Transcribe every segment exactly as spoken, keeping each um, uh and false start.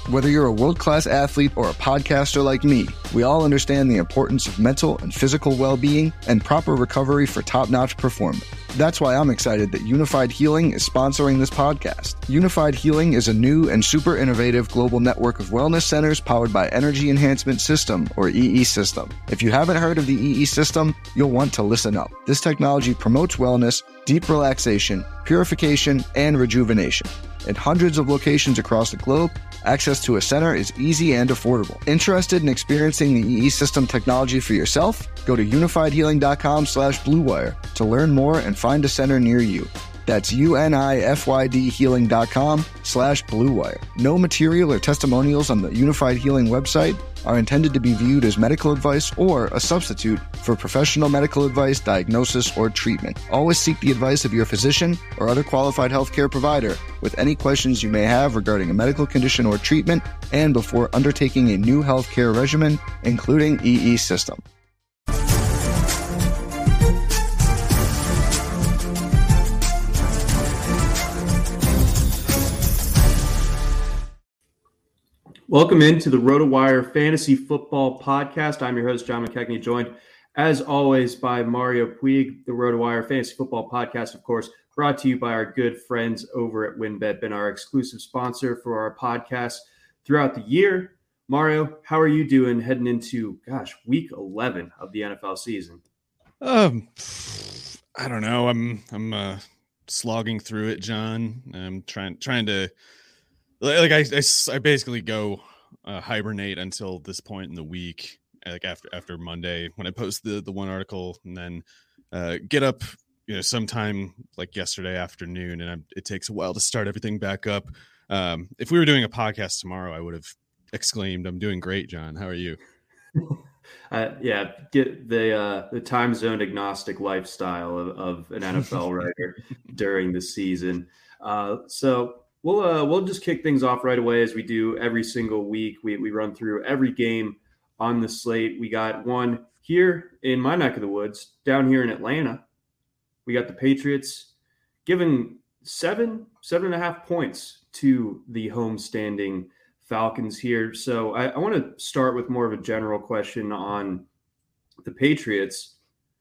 Whether you're a world-class athlete or a podcaster like me, we all understand the importance of mental and physical well-being and proper recovery for top-notch performance. That's why I'm excited that Unified Healing is sponsoring this podcast. Unified Healing is a new and super innovative global network of wellness centers powered by Energy Enhancement System, or E E System. If you haven't heard of the E E System, you'll want to listen up. This technology promotes wellness, deep relaxation, purification, and rejuvenation. In hundreds of locations across the globe, access to a center is easy and affordable. Interested in experiencing the E E System technology for yourself? Go to unifiedhealing.com slash bluewire to learn more and find a center near you. That's U-N-I-F-Y-D healing.com slash bluewire. No material or testimonials on the Unified Healing website are intended to be viewed as medical advice or a substitute for professional medical advice, diagnosis, or treatment. Always seek the advice of your physician or other qualified healthcare provider with any questions you may have regarding a medical condition or treatment and before undertaking a new healthcare regimen, including E E System. Welcome into the RotoWire Fantasy Football Podcast. I'm your host, John McKechnie, joined, as always, by Mario Puig. The RotoWire Fantasy Football Podcast, of course, brought to you by our good friends over at WynnBET, been our exclusive sponsor for our podcast throughout the year. Mario, how are you doing heading into, gosh, week eleven of the N F L season? Um, I don't know. I'm I'm uh, slogging through it, John. I'm trying trying to. Like I, I, I basically go uh, hibernate until this point in the week, like after after Monday when I post the, the one article, and then uh, get up, you know, sometime like yesterday afternoon, and I'm, it takes a while to start everything back up. Um, if we were doing a podcast tomorrow, I would have exclaimed, "I'm doing great, John. How are you?" Uh, yeah, get the uh, the time zone agnostic lifestyle of, of an N F L writer during the season. Uh, so. We'll uh, we'll just kick things off right away as we do every single week. We we run through every game on the slate. We got one here in my neck of the woods, down here in Atlanta. We got the Patriots giving seven, seven and a half points to the homestanding Falcons here. So I, I want to start with more of a general question on the Patriots.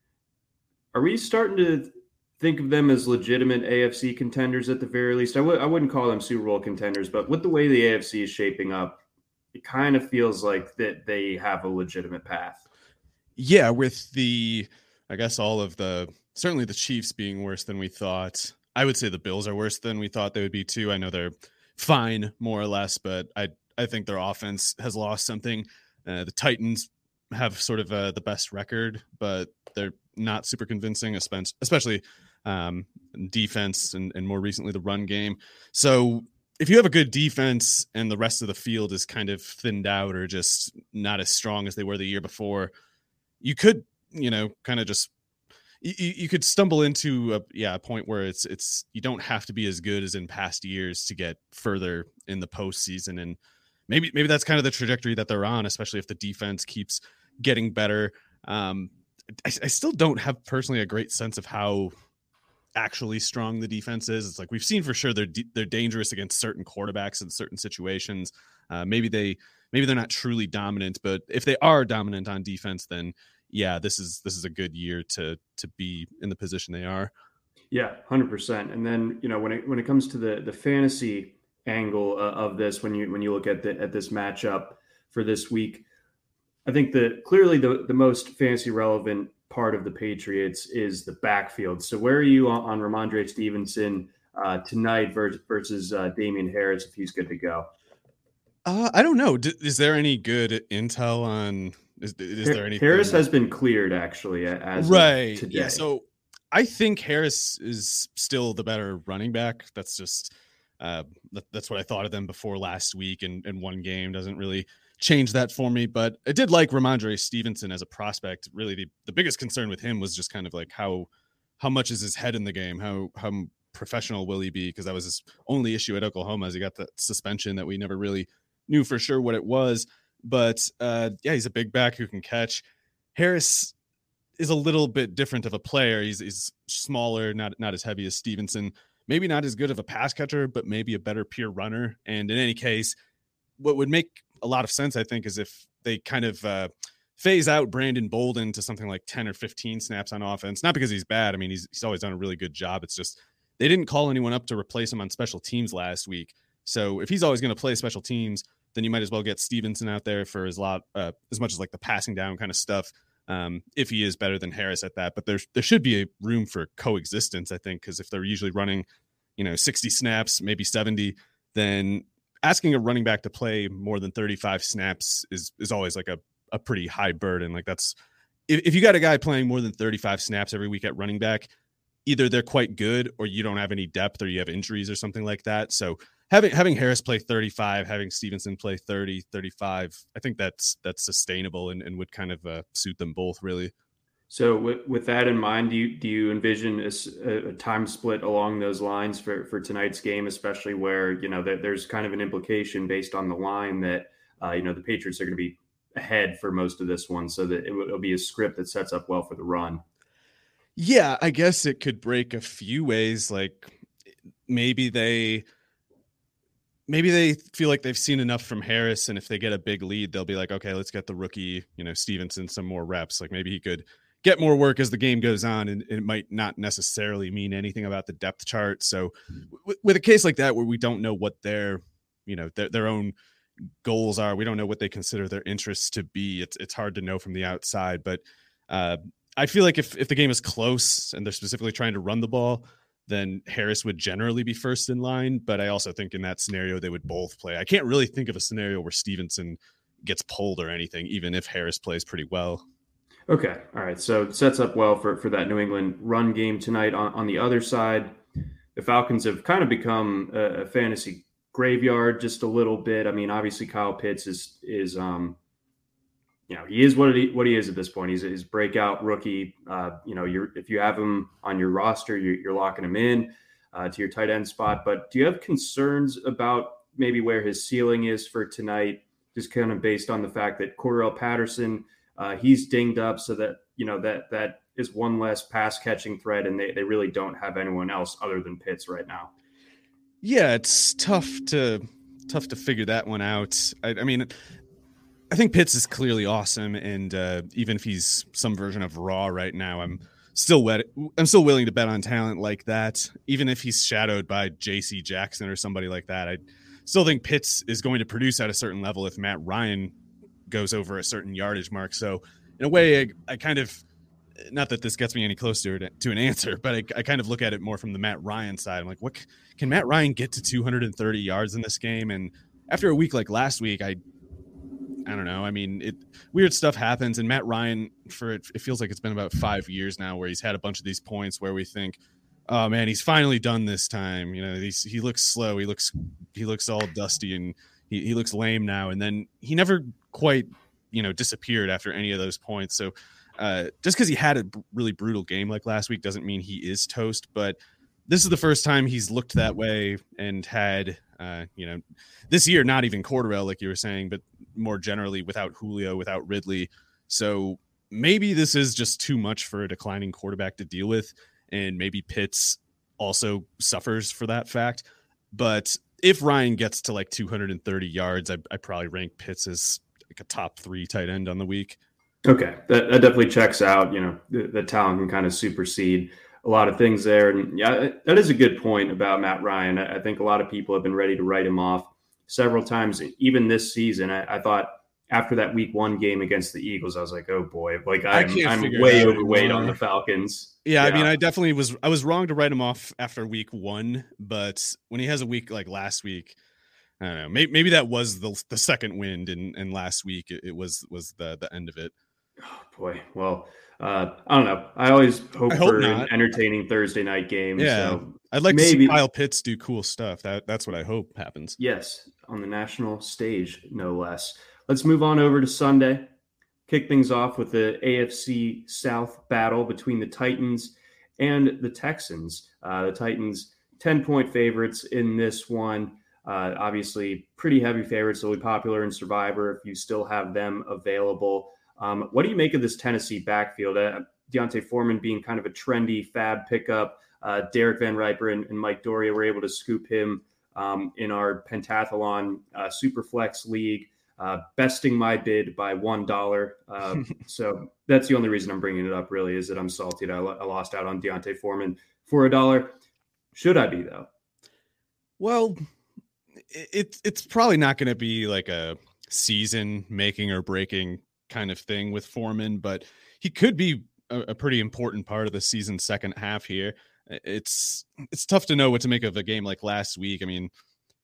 Are we starting to think of them as legitimate A F C contenders at the very least? I w- I wouldn't call them Super Bowl contenders, but with the way the A F C is shaping up, it kind of feels like that they have a legitimate path. Yeah, with the, I guess all of the, certainly the Chiefs being worse than we thought. I would say the Bills are worse than we thought they would be too. I know they're fine, more or less, but I I think their offense has lost something. Uh, the Titans have sort of uh, the best record, but they're not super convincing, especially um, defense and, and more recently the run game. So if you have a good defense and the rest of the field is kind of thinned out or just not as strong as they were the year before, you could, you know, kind of just, you, you could stumble into a, yeah, a point where it's, it's, you don't have to be as good as in past years to get further in the postseason. And maybe, maybe that's kind of the trajectory that they're on, especially if the defense keeps getting better. Um, I, I still don't have personally a great sense of how actually strong the defense is. It's like we've seen for sure they're they're dangerous against certain quarterbacks in certain situations. Uh, maybe they maybe they're not truly dominant, but if they are dominant on defense, then yeah, this is this is a good year to to be in the position they are. Yeah, one hundred percent. And then, you know, when it when it comes to the the fantasy angle uh, of this, when you when you look at the at this matchup for this week, I think that clearly the, the most fantasy relevant part of the Patriots is the backfield. So where are you on, on Ramondre Stevenson uh, tonight versus, versus uh, Damian Harris if he's good to go? Uh, I don't know. D- is there any good intel on? Is, is there anything? Harris has been cleared actually as right of today. Yeah, so I think Harris is still the better running back. That's just uh, that, that's what I thought of them before last week, and, and one game doesn't really change that for me. But I did like Ramondre Stevenson as a prospect. Really, the, the biggest concern with him was just kind of like how how much is his head in the game? How how professional will he be? Because that was his only issue at Oklahoma, as he got that suspension that we never really knew for sure what it was. But uh, yeah, he's a big back who can catch. Harris is a little bit different of a player. He's, he's smaller, not not as heavy as Stevenson. Maybe not as good of a pass catcher, but maybe a better pure runner. And in any case, what would make a lot of sense, I think, is if they kind of uh, phase out Brandon Bolden to something like ten or fifteen snaps on offense. Not because he's bad. I mean, he's, he's always done a really good job. It's just they didn't call anyone up to replace him on special teams last week. So if he's always going to play special teams, then you might as well get Stevenson out there for as lot, uh, as much as like the passing down kind of stuff. Um, if he is better than Harris at that, but there's, there should be a room for coexistence, I think, because if they're usually running, you know, sixty snaps, maybe seventy, then asking a running back to play more than thirty-five snaps is, is always like a, a pretty high burden. Like that's, if, if you got a guy playing more than thirty-five snaps every week at running back, either they're quite good or you don't have any depth or you have injuries or something like that. So having, having Harris play thirty-five, having Stevenson play thirty, thirty-five, I think that's, that's sustainable and, and would kind of uh, suit them both really. So with, with that in mind, do you, do you envision a, a time split along those lines for, for tonight's game, especially where, you know, that there's kind of an implication based on the line that, uh, you know, the Patriots are going to be ahead for most of this one, so that it will be a script that sets up well for the run? Yeah, I guess it could break a few ways. Like maybe they, maybe they feel like they've seen enough from Harris, and if they get a big lead, they'll be like, okay, let's get the rookie, you know, Stevenson some more reps. Like maybe he could get more work as the game goes on, and it might not necessarily mean anything about the depth chart. So w- with a case like that, where we don't know what their, you know, their, their own goals are, we don't know what they consider their interests to be. It's, it's hard to know from the outside, but uh, I feel like if, if the game is close and they're specifically trying to run the ball, then Harris would generally be first in line. But I also think in that scenario, they would both play. I can't really think of a scenario where Stevenson gets pulled or anything, even if Harris plays pretty well. Okay. All right. So it sets up well for, for that New England run game tonight. On, on the other side, the Falcons have kind of become a, a fantasy graveyard just a little bit. I mean, obviously Kyle Pitts is, is, um, you know, he is what he, what he is at this point. He's a, he's breakout rookie. Uh, you know, you're, if you have him on your roster, you're, you're locking him in uh, to your tight end spot. But do you have concerns about maybe where his ceiling is for tonight, just kind of based on the fact that Cordarrelle Patterson, Uh, he's dinged up, so that, you know, that that is one less pass catching threat, and they, they really don't have anyone else other than Pitts right now. Yeah, it's tough to tough to figure that one out. I, I mean, I think Pitts is clearly awesome, and uh, even if he's some version of raw right now, I'm still wet, I'm still willing to bet on talent like that. Even if he's shadowed by J C Jackson or somebody like that, I still think Pitts is going to produce at a certain level if Matt Ryan goes over a certain yardage mark. So in a way, I, I kind of, not that this gets me any closer to, to an answer, but I, I kind of look at it more from the Matt Ryan side. I'm like, what can Matt Ryan get to two hundred thirty yards in this game? And after a week like last week, I, I don't know. I mean, it weird stuff happens, and Matt Ryan, for it, it feels like it's been about five years now where he's had a bunch of these points where we think, oh man, he's finally done this time. You know, he's, he looks slow. He looks, he looks all dusty, and he, he looks lame now. And then he never quite, you know, disappeared after any of those points. So uh, just because he had a b- really brutal game like last week doesn't mean he is toast. But this is the first time he's looked that way and had, uh, you know, this year, not even Cordarrelle, like you were saying, but more generally without Julio, without Ridley. So maybe this is just too much for a declining quarterback to deal with. And maybe Pitts also suffers for that fact. But if Ryan gets to like two hundred thirty yards, I, I probably rank Pitts as like a top three tight end on the week. Okay. That, that definitely checks out. You know, the, the talent can kind of supersede a lot of things there. And yeah, that is a good point about Matt Ryan. I, I think a lot of people have been ready to write him off several times, even this season. I, I thought after that week one game against the Eagles, I was like, oh boy, like I'm, I'm way overweight on the Falcons. Yeah, yeah. I mean, I definitely was, I was wrong to write him off after week one, but when he has a week like last week, I don't know, maybe, maybe that was the the second wind, and, and last week it, it was was the, the end of it. Oh boy. Well, uh, I don't know. I always hope, I hope for not. an entertaining Thursday night game. Yeah, so I'd like maybe, to see Kyle Pitts do cool stuff. That That's what I hope happens. Yes, on the national stage, no less. Let's move on over to Sunday. Kick things off with the A F C South battle between the Titans and the Texans. Uh, the Titans, ten-point favorites in this one. Uh, obviously, pretty heavy favorites. They'll be popular in Survivor if you still have them available. Um, what do you make of this Tennessee backfield? Uh, Deontay Foreman being kind of a trendy fab pickup. Uh, Derek Van Riper and, and Mike Doria were able to scoop him um, in our pentathlon uh, Superflex League, uh, besting my bid by one dollar. Uh, so that's the only reason I'm bringing it up, really, is that I'm salty that I, I lost out on Deontay Foreman for a dollar. Should I be, though? Well, it, it's probably not going to be like a season making or breaking kind of thing with Foreman, but he could be a, a pretty important part of the season second half here. It's it's tough to know what to make of a game like last week. I mean,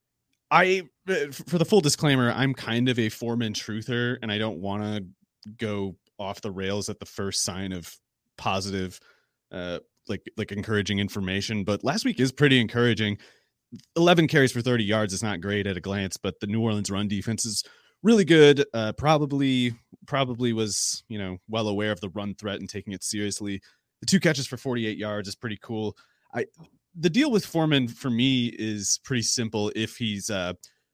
I, for the full disclaimer, I'm kind of a Foreman truther, and I don't want to go off the rails at the first sign of positive, uh, like like encouraging information. But last week is pretty encouraging. eleven carries for thirty yards is not great at a glance, but the New Orleans run defense is really good. Uh, probably, probably was, you know, well aware of the run threat and taking it seriously. The two catches for forty-eight yards is pretty cool. I, the deal with Foreman for me is pretty simple. If he's uh,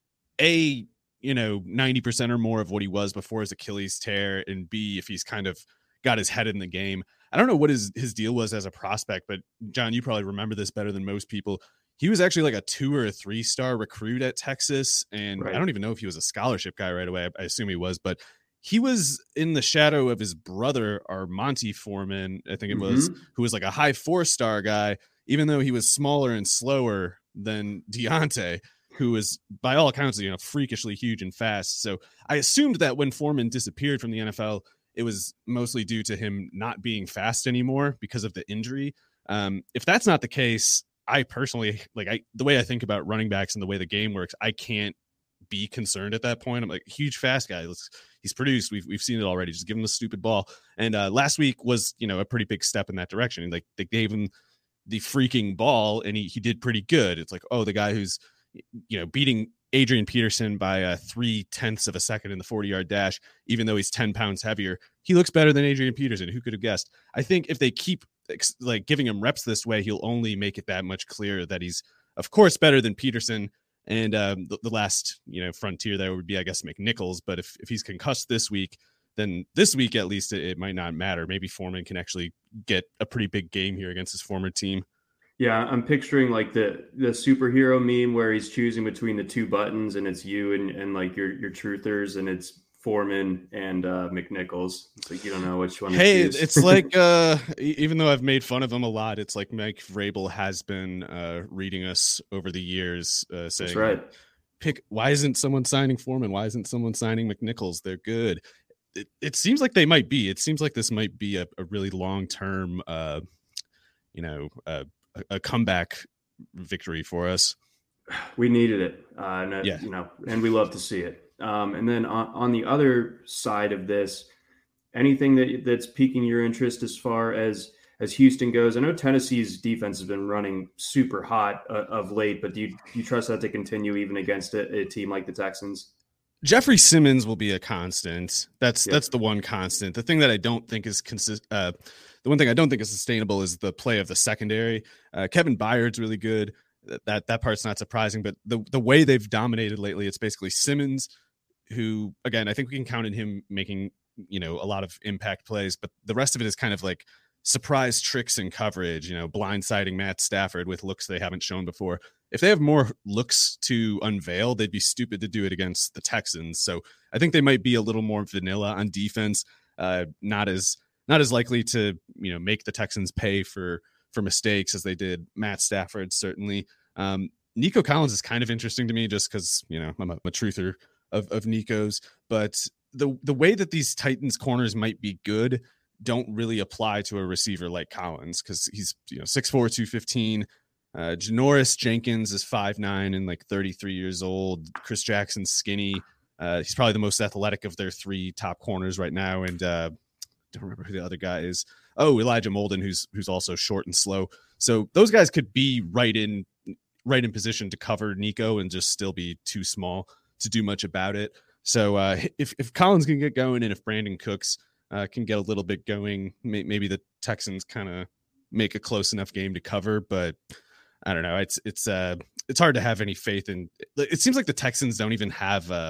a, you know, ninety percent or more of what he was before his Achilles tear, and B, if he's kind of got his head in the game. I don't know what his, his deal was as a prospect, but John, you probably remember this better than most people. He was actually like a two or a three star recruit at Texas. And right. I don't even know if he was a scholarship guy right away. I assume he was, but he was in the shadow of his brother, Armonte Foreman, I think it was, mm-hmm. who was like a high four star guy, even though he was smaller and slower than Deontay, who was by all accounts, you know, freakishly huge and fast. So I assumed that when Foreman disappeared from the N F L, it was mostly due to him not being fast anymore because of the injury. Um, if that's not the case, I personally, like I, the way I think about running backs and the way the game works, I can't be concerned at that point. I'm like, huge fast guy. Let's, he's produced. We've, we've seen it already. Just give him the stupid ball. And uh, last week was, you know, a pretty big step in that direction. Like they gave him the freaking ball and he, he did pretty good. It's like, oh, the guy who's, you know, beating Adrian Peterson by uh, three tenths of a second in the forty yard dash, even though he's ten pounds heavier, he looks better than Adrian Peterson. Who could have guessed? I think if they keep like giving him reps this way, he'll only make it that much clearer that he's, of course, better than Peterson. And um, the, the last, you know, frontier there would be, I guess, McNichols. But if, if he's concussed this week, then this week, at least, it, it might not matter. Maybe Foreman can actually get a pretty big game here against his former team. Yeah, I'm picturing like the the superhero meme where he's choosing between the two buttons and it's you and, and like your your truthers, and it's Foreman and uh, McNichols. It's like you don't know which one. Hey, to choose. It's like uh, even though I've made fun of him a lot, it's like Mike Vrabel has been uh, reading us over the years, uh, saying, "That's right. Pick. Why isn't someone signing Foreman? Why isn't someone signing McNichols? They're good." It, it seems like they might be. It seems like this might be a, a really long term, uh, you know. Uh, a comeback victory for us. We needed it. Uh, and, yeah. you know, and we love to see it. Um, and then on, on the other side of this, anything that that's piquing your interest as far as, as Houston goes? I know Tennessee's defense has been running super hot uh, of late, but do you, do you trust that to continue even against a, a team like the Texans? Jeffrey Simmons will be a constant. That's, yeah. that's the one constant. The thing that I don't think is consistent, uh, The one thing I don't think is sustainable is the play of the secondary. Uh, Kevin Byard's really good. That that part's not surprising, but the the way they've dominated lately, it's basically Simmons, who, again, I think we can count on him making, you know, a lot of impact plays, but the rest of it is kind of like surprise tricks in coverage, you know, blindsiding Matt Stafford with looks they haven't shown before. If they have more looks to unveil, they'd be stupid to do it against the Texans. So I think they might be a little more vanilla on defense, uh, not as not as likely to, you know, make the Texans pay for for mistakes as they did Matt Stafford, certainly. Um, Nico Collins is kind of interesting to me just because, you know, I'm a, I'm a truther of, of Nico's, but the the way that these Titans corners might be good don't really apply to a receiver like Collins because he's, you know, six four, two fifteen. Uh, Janoris Jenkins is five nine and like thirty-three years old. Chris Jackson's skinny. Uh, he's probably the most athletic of their three top corners right now. And uh, don't remember who the other guy is. Oh, Elijah Molden, who's who's also short and slow. So those guys could be right in right in position to cover Nico and just still be too small to do much about it. So uh, if if Collins can get going and if Brandon Cooks uh, can get a little bit going, may, maybe the Texans kind of make a close enough game to cover. But I don't know. It's it's uh it's hard to have any faith in. It seems like the Texans don't even have uh,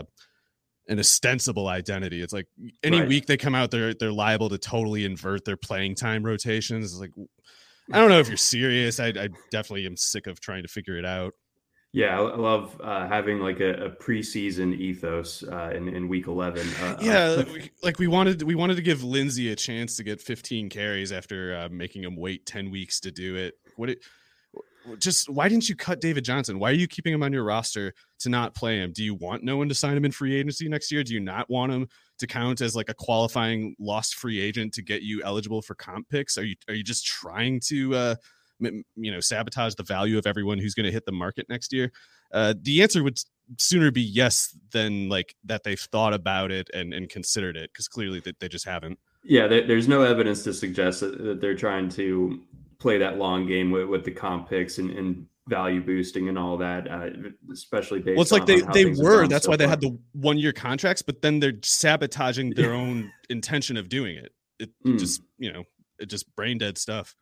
an ostensible identity. It's like any right. week they come out, they're they're liable to totally invert their playing time rotations. It's like, I don't know if you're serious. I, I definitely am sick of trying to figure it out. Yeah, I love uh, having like a, a preseason ethos uh, in, in week eleven. Uh, Yeah, like we, like we wanted we wanted to give Lindsey a chance to get fifteen carries after uh, making him wait ten weeks to do it. What it just why didn't you cut David Johnson? Why are you keeping him on your roster to not play him? Do you want no one to sign him in free agency next year? Do you not want him to count as like a qualifying lost free agent to get you eligible for comp picks? Are you are you just trying to uh, you know, sabotage the value of everyone who's going to hit the market next year? Uh, the answer would sooner be yes than like that they've thought about it and, and considered it, because clearly they, they just haven't. Yeah, there, there's no evidence to suggest that, that they're trying to play that long game with, with the comp picks and, and value boosting and all that, uh, especially based on. Well, it's like on, they, on they were. That's so why far. they had the one year contracts, but then they're sabotaging their own intention of doing it. It mm. just, you know, it just brain dead stuff.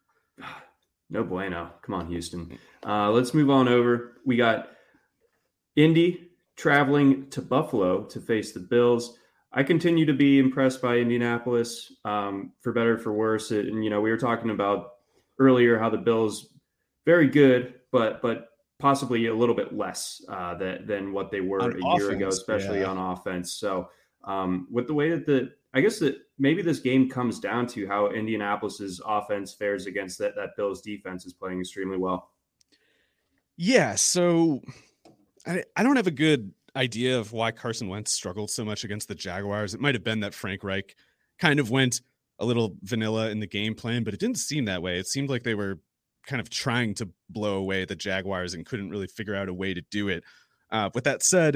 No bueno. Come on, Houston. Uh, let's move on over. We got Indy traveling to Buffalo to face the Bills. I continue to be impressed by Indianapolis, um, for better, for worse. And, you know, we were talking about earlier how the Bills very good, but but possibly a little bit less uh, than, than what they were on a offense, year ago, especially yeah. on offense. So um, with the way that the, I guess that maybe this game comes down to how Indianapolis's offense fares against that, that Bills defense is playing extremely well. Yeah. So I, I don't have a good idea of why Carson Wentz struggled so much against the Jaguars. It might have been that Frank Reich kind of went a little vanilla in the game plan, but it didn't seem that way. It seemed like they were kind of trying to blow away the Jaguars and couldn't really figure out a way to do it. Uh, with that said,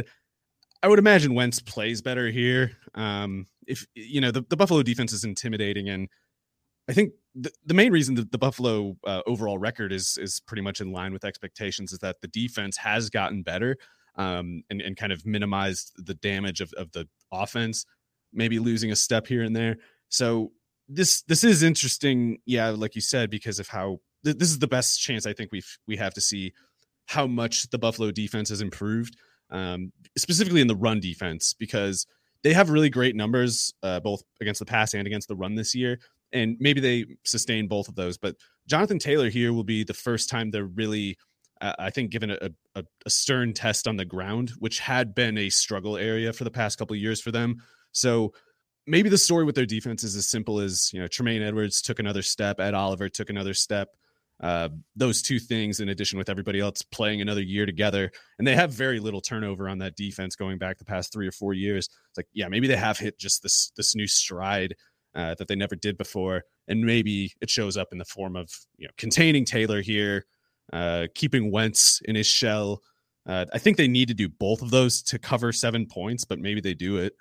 I would imagine Wentz plays better here. Um, if you know, the, the Buffalo defense is intimidating, and I think the, the main reason that the Buffalo uh, overall record is is pretty much in line with expectations is that the defense has gotten better. Um, and, and kind of minimized the damage of, of the offense, maybe losing a step here and there. So this this is interesting, yeah, like you said, because of how th- this is the best chance I think we we have to see how much the Buffalo defense has improved, um, specifically in the run defense, because they have really great numbers uh, both against the pass and against the run this year, and maybe they sustain both of those. But Jonathan Taylor here will be the first time they're really Uh, I think given a, a, a stern test on the ground, which had been a struggle area for the past couple of years for them. So maybe the story with their defense is as simple as, you know, Tremaine Edwards took another step, Ed Oliver took another step. Uh, those two things, in addition with everybody else playing another year together, and they have very little turnover on that defense going back the past three or four years. It's like, yeah, maybe they have hit just this this new stride uh, that they never did before, and maybe it shows up in the form of, you know, containing Taylor here. Uh, keeping Wentz in his shell. Uh, I think they need to do both of those to cover seven points, but maybe they do it.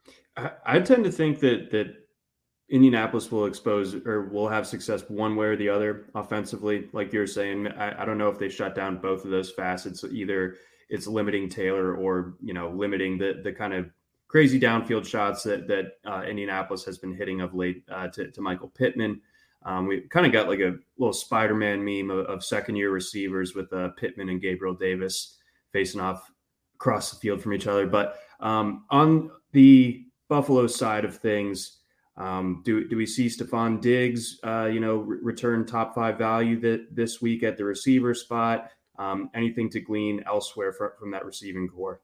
I, I tend to think that that Indianapolis will expose or will have success one way or the other offensively. Like you're saying, I, I don't know if they shut down both of those facets. Either it's limiting Taylor or, you know, limiting the the kind of crazy downfield shots that that uh, Indianapolis has been hitting of late uh, to, to Michael Pittman. Um, we kind of got like a little Spider-Man meme of, of second-year receivers with uh, Pittman and Gabriel Davis facing off across the field from each other. But um, on the Buffalo side of things, um, do do we see Stephon Diggs, uh, you know, re- return top five value that this week at the receiver spot? Um, anything to glean elsewhere from, from that receiving core?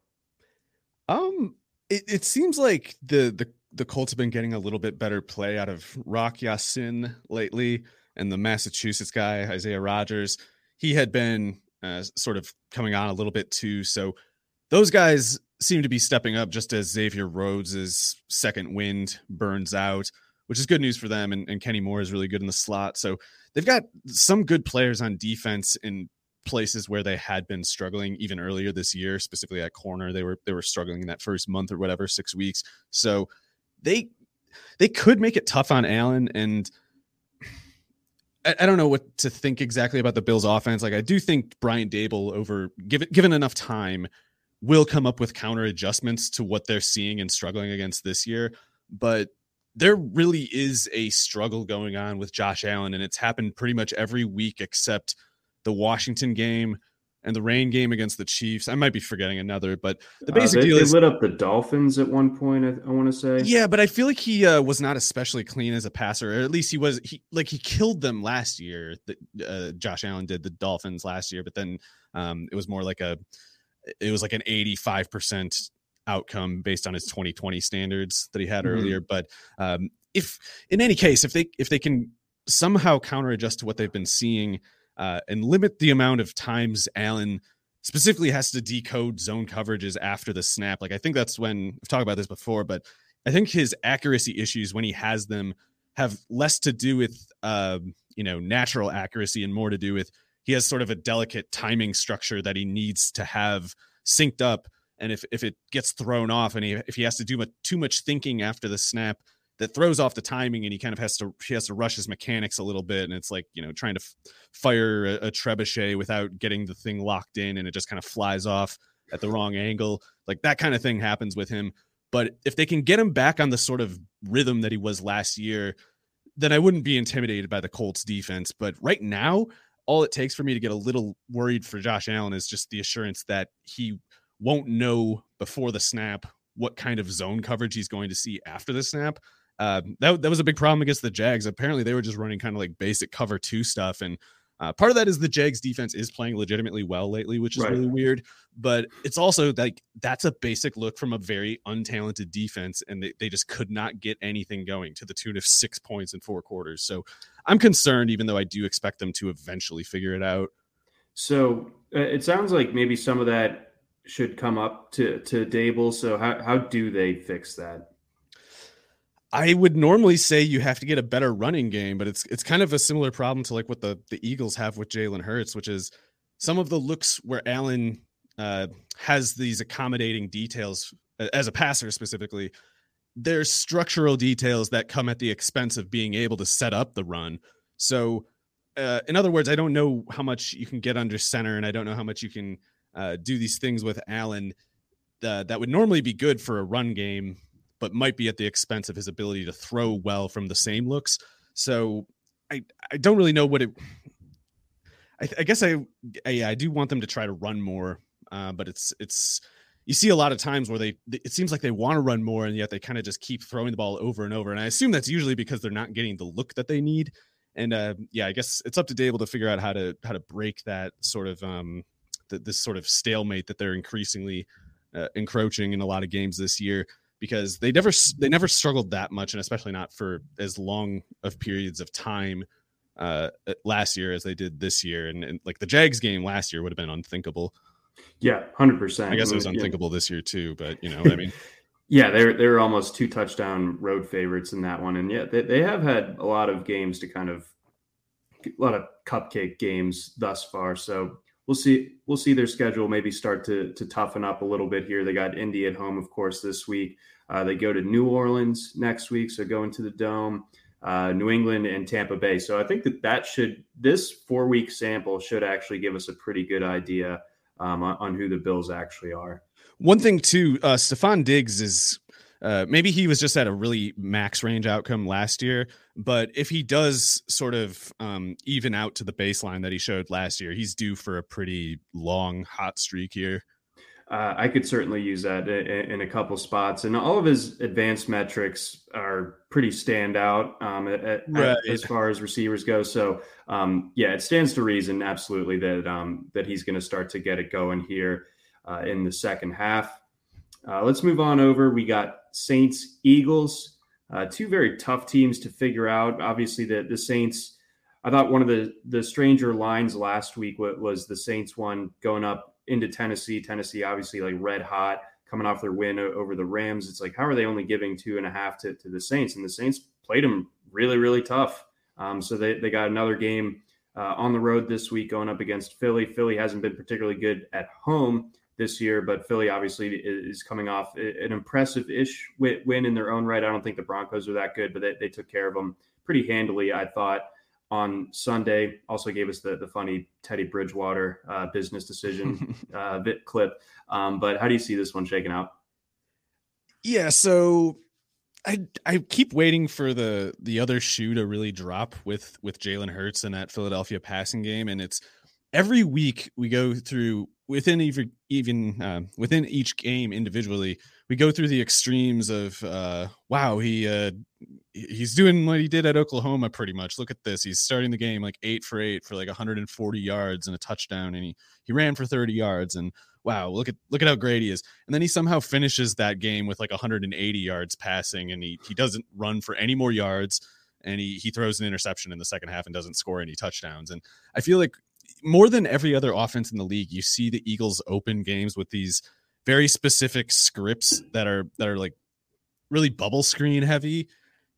Um, it, it seems like the the the Colts have been getting a little bit better play out of Rock Ya-Sin lately, and the Massachusetts guy, Isaiah Rodgers, he had been uh, sort of coming on a little bit too. So those guys seem to be stepping up just as Xavier Rhodes' second wind burns out, which is good news for them. And, and Kenny Moore is really good in the slot. So they've got some good players on defense in places where they had been struggling even earlier this year, specifically at corner. They were, they were struggling in that first month or whatever, six weeks. So They they could make it tough on Allen, and I, I don't know what to think exactly about the Bills' offense. Like, I do think Brian Daboll, over given given enough time, will come up with counter adjustments to what they're seeing and struggling against this year. But there really is a struggle going on with Josh Allen, and it's happened pretty much every week except the Washington game and the rain game against the Chiefs. I might be forgetting another, but the Uh, basic they, deal they is lit up the Dolphins at one point, I, I want to say. yeah, but I feel like he uh, was not especially clean as a passer, or at least he was he like he killed them last year. The, uh, Josh Allen did the Dolphins last year, but then um, it was more like a it was like an eighty-five percent outcome based on his twenty twenty standards that he had Mm-hmm. earlier. But um, if in any case, if they if they can somehow counter adjust to what they've been seeing uh, and limit the amount of times Allen specifically has to decode zone coverages after the snap. Like, I think that's when I've talked about this before, but I think his accuracy issues when he has them have less to do with, um, you know, natural accuracy and more to do with he has sort of a delicate timing structure that he needs to have synced up. And if, if it gets thrown off and he, if he has to do much, too much thinking after the snap, that throws off the timing and he kind of has to, he has to rush his mechanics a little bit. And it's like, you know, trying to f- fire a, a trebuchet without getting the thing locked in and it just kind of flies off at the wrong angle. Like that kind of thing happens with him. But if they can get him back on the sort of rhythm that he was last year, then I wouldn't be intimidated by the Colts defense. But right now, all it takes for me to get a little worried for Josh Allen is just the assurance that he won't know before the snap what kind of zone coverage he's going to see after the snap. Uh, that, that was a big problem against the Jags. Apparently they were just running kind of like basic cover two stuff. And uh, part of that is the Jags defense is playing legitimately well lately, which is Right. really weird, but it's also like, that's a basic look from a very untalented defense. And they, they just could not get anything going to the tune of six points in four quarters. So I'm concerned, even though I do expect them to eventually figure it out. So uh, it sounds like maybe some of that should come up to, to Dable. So how, how do they fix that? I would normally say you have to get a better running game, but it's it's kind of a similar problem to like what the, the Eagles have with Jalen Hurts, which is some of the looks where Allen uh, has these accommodating details as a passer specifically. There's structural details that come at the expense of being able to set up the run. So uh, in other words, I don't know how much you can get under center, and I don't know how much you can uh, do these things with Allen uh, that would normally be good for a run game, but might be at the expense of his ability to throw well from the same looks. So I, I don't really know what it, I, I guess I, I, I do want them to try to run more, uh, but it's, it's, you see a lot of times where they, it seems like they want to run more and yet they kind of just keep throwing the ball over and over. And I assume that's usually because they're not getting the look that they need. And uh, yeah, I guess it's up to Dable to figure out how to, how to break that sort of, um, the, this sort of stalemate that they're increasingly uh, encroaching in a lot of games this year. Because they never they never struggled that much, and especially not for as long of periods of time uh, last year as they did this year. And, and like the Jags game last year would have been unthinkable. Yeah, one hundred percent. I guess it was unthinkable yeah. this year too, but you know what I mean? Yeah, they're they're almost two touchdown road favorites in that one, and yeah, they they have had a lot of games to kind of a lot of cupcake games thus far. So we'll see we'll see their schedule maybe start to to toughen up a little bit here. They got Indy at home, of course, this week. Uh, they go to New Orleans next week, so going to the Dome, uh, New England, and Tampa Bay. So I think that that should this four week sample should actually give us a pretty good idea um, on, on who the Bills actually are. One thing too, uh, Stephon Diggs is uh, maybe he was just at a really max range outcome last year, but if he does sort of um, even out to the baseline that he showed last year, he's due for a pretty long hot streak here. Uh, I could certainly use that in, in a couple spots, and all of his advanced metrics are pretty standout um, at, right. at, as far as receivers go. So, um, yeah, it stands to reason, absolutely, that um, that he's going to start to get it going here uh, in the second half. Uh, let's move on over. We got Saints, Eagles, uh, two very tough teams to figure out. Obviously, the the Saints. I thought one of the the stranger lines last week was the Saints one going up into Tennessee. Tennessee, obviously, like red hot, coming off their win over the Rams. It's like, how are they only giving two and a half to, to the Saints? And the Saints played them really, really tough. Um, so they, they got another game uh, on the road this week going up against Philly. Philly hasn't been particularly good at home this year, but Philly obviously is coming off an impressive-ish win in their own right. I don't think the Broncos are that good, but they, they took care of them pretty handily, I thought, on Sunday. Also gave us the, the funny Teddy Bridgewater uh, business decision uh, bit clip. Um, but how do you see this one shaking out? Yeah, so I I keep waiting for the the other shoe to really drop with with Jalen Hurts in that Philadelphia passing game, and it's every week we go through within even even uh, within each game individually, we go through the extremes of uh, wow, he uh, he's doing what he did at Oklahoma pretty much. Look at this. He's starting the game like eight for eight for like one hundred forty yards and a touchdown, and he he ran for thirty yards, and wow, look at look at how great he is. And then he somehow finishes that game with like one hundred eighty yards passing, and he he doesn't run for any more yards, and he he throws an interception in the second half and doesn't score any touchdowns. And I feel like more than every other offense in the league, you see the Eagles open games with these very specific scripts that are that are like really bubble screen heavy.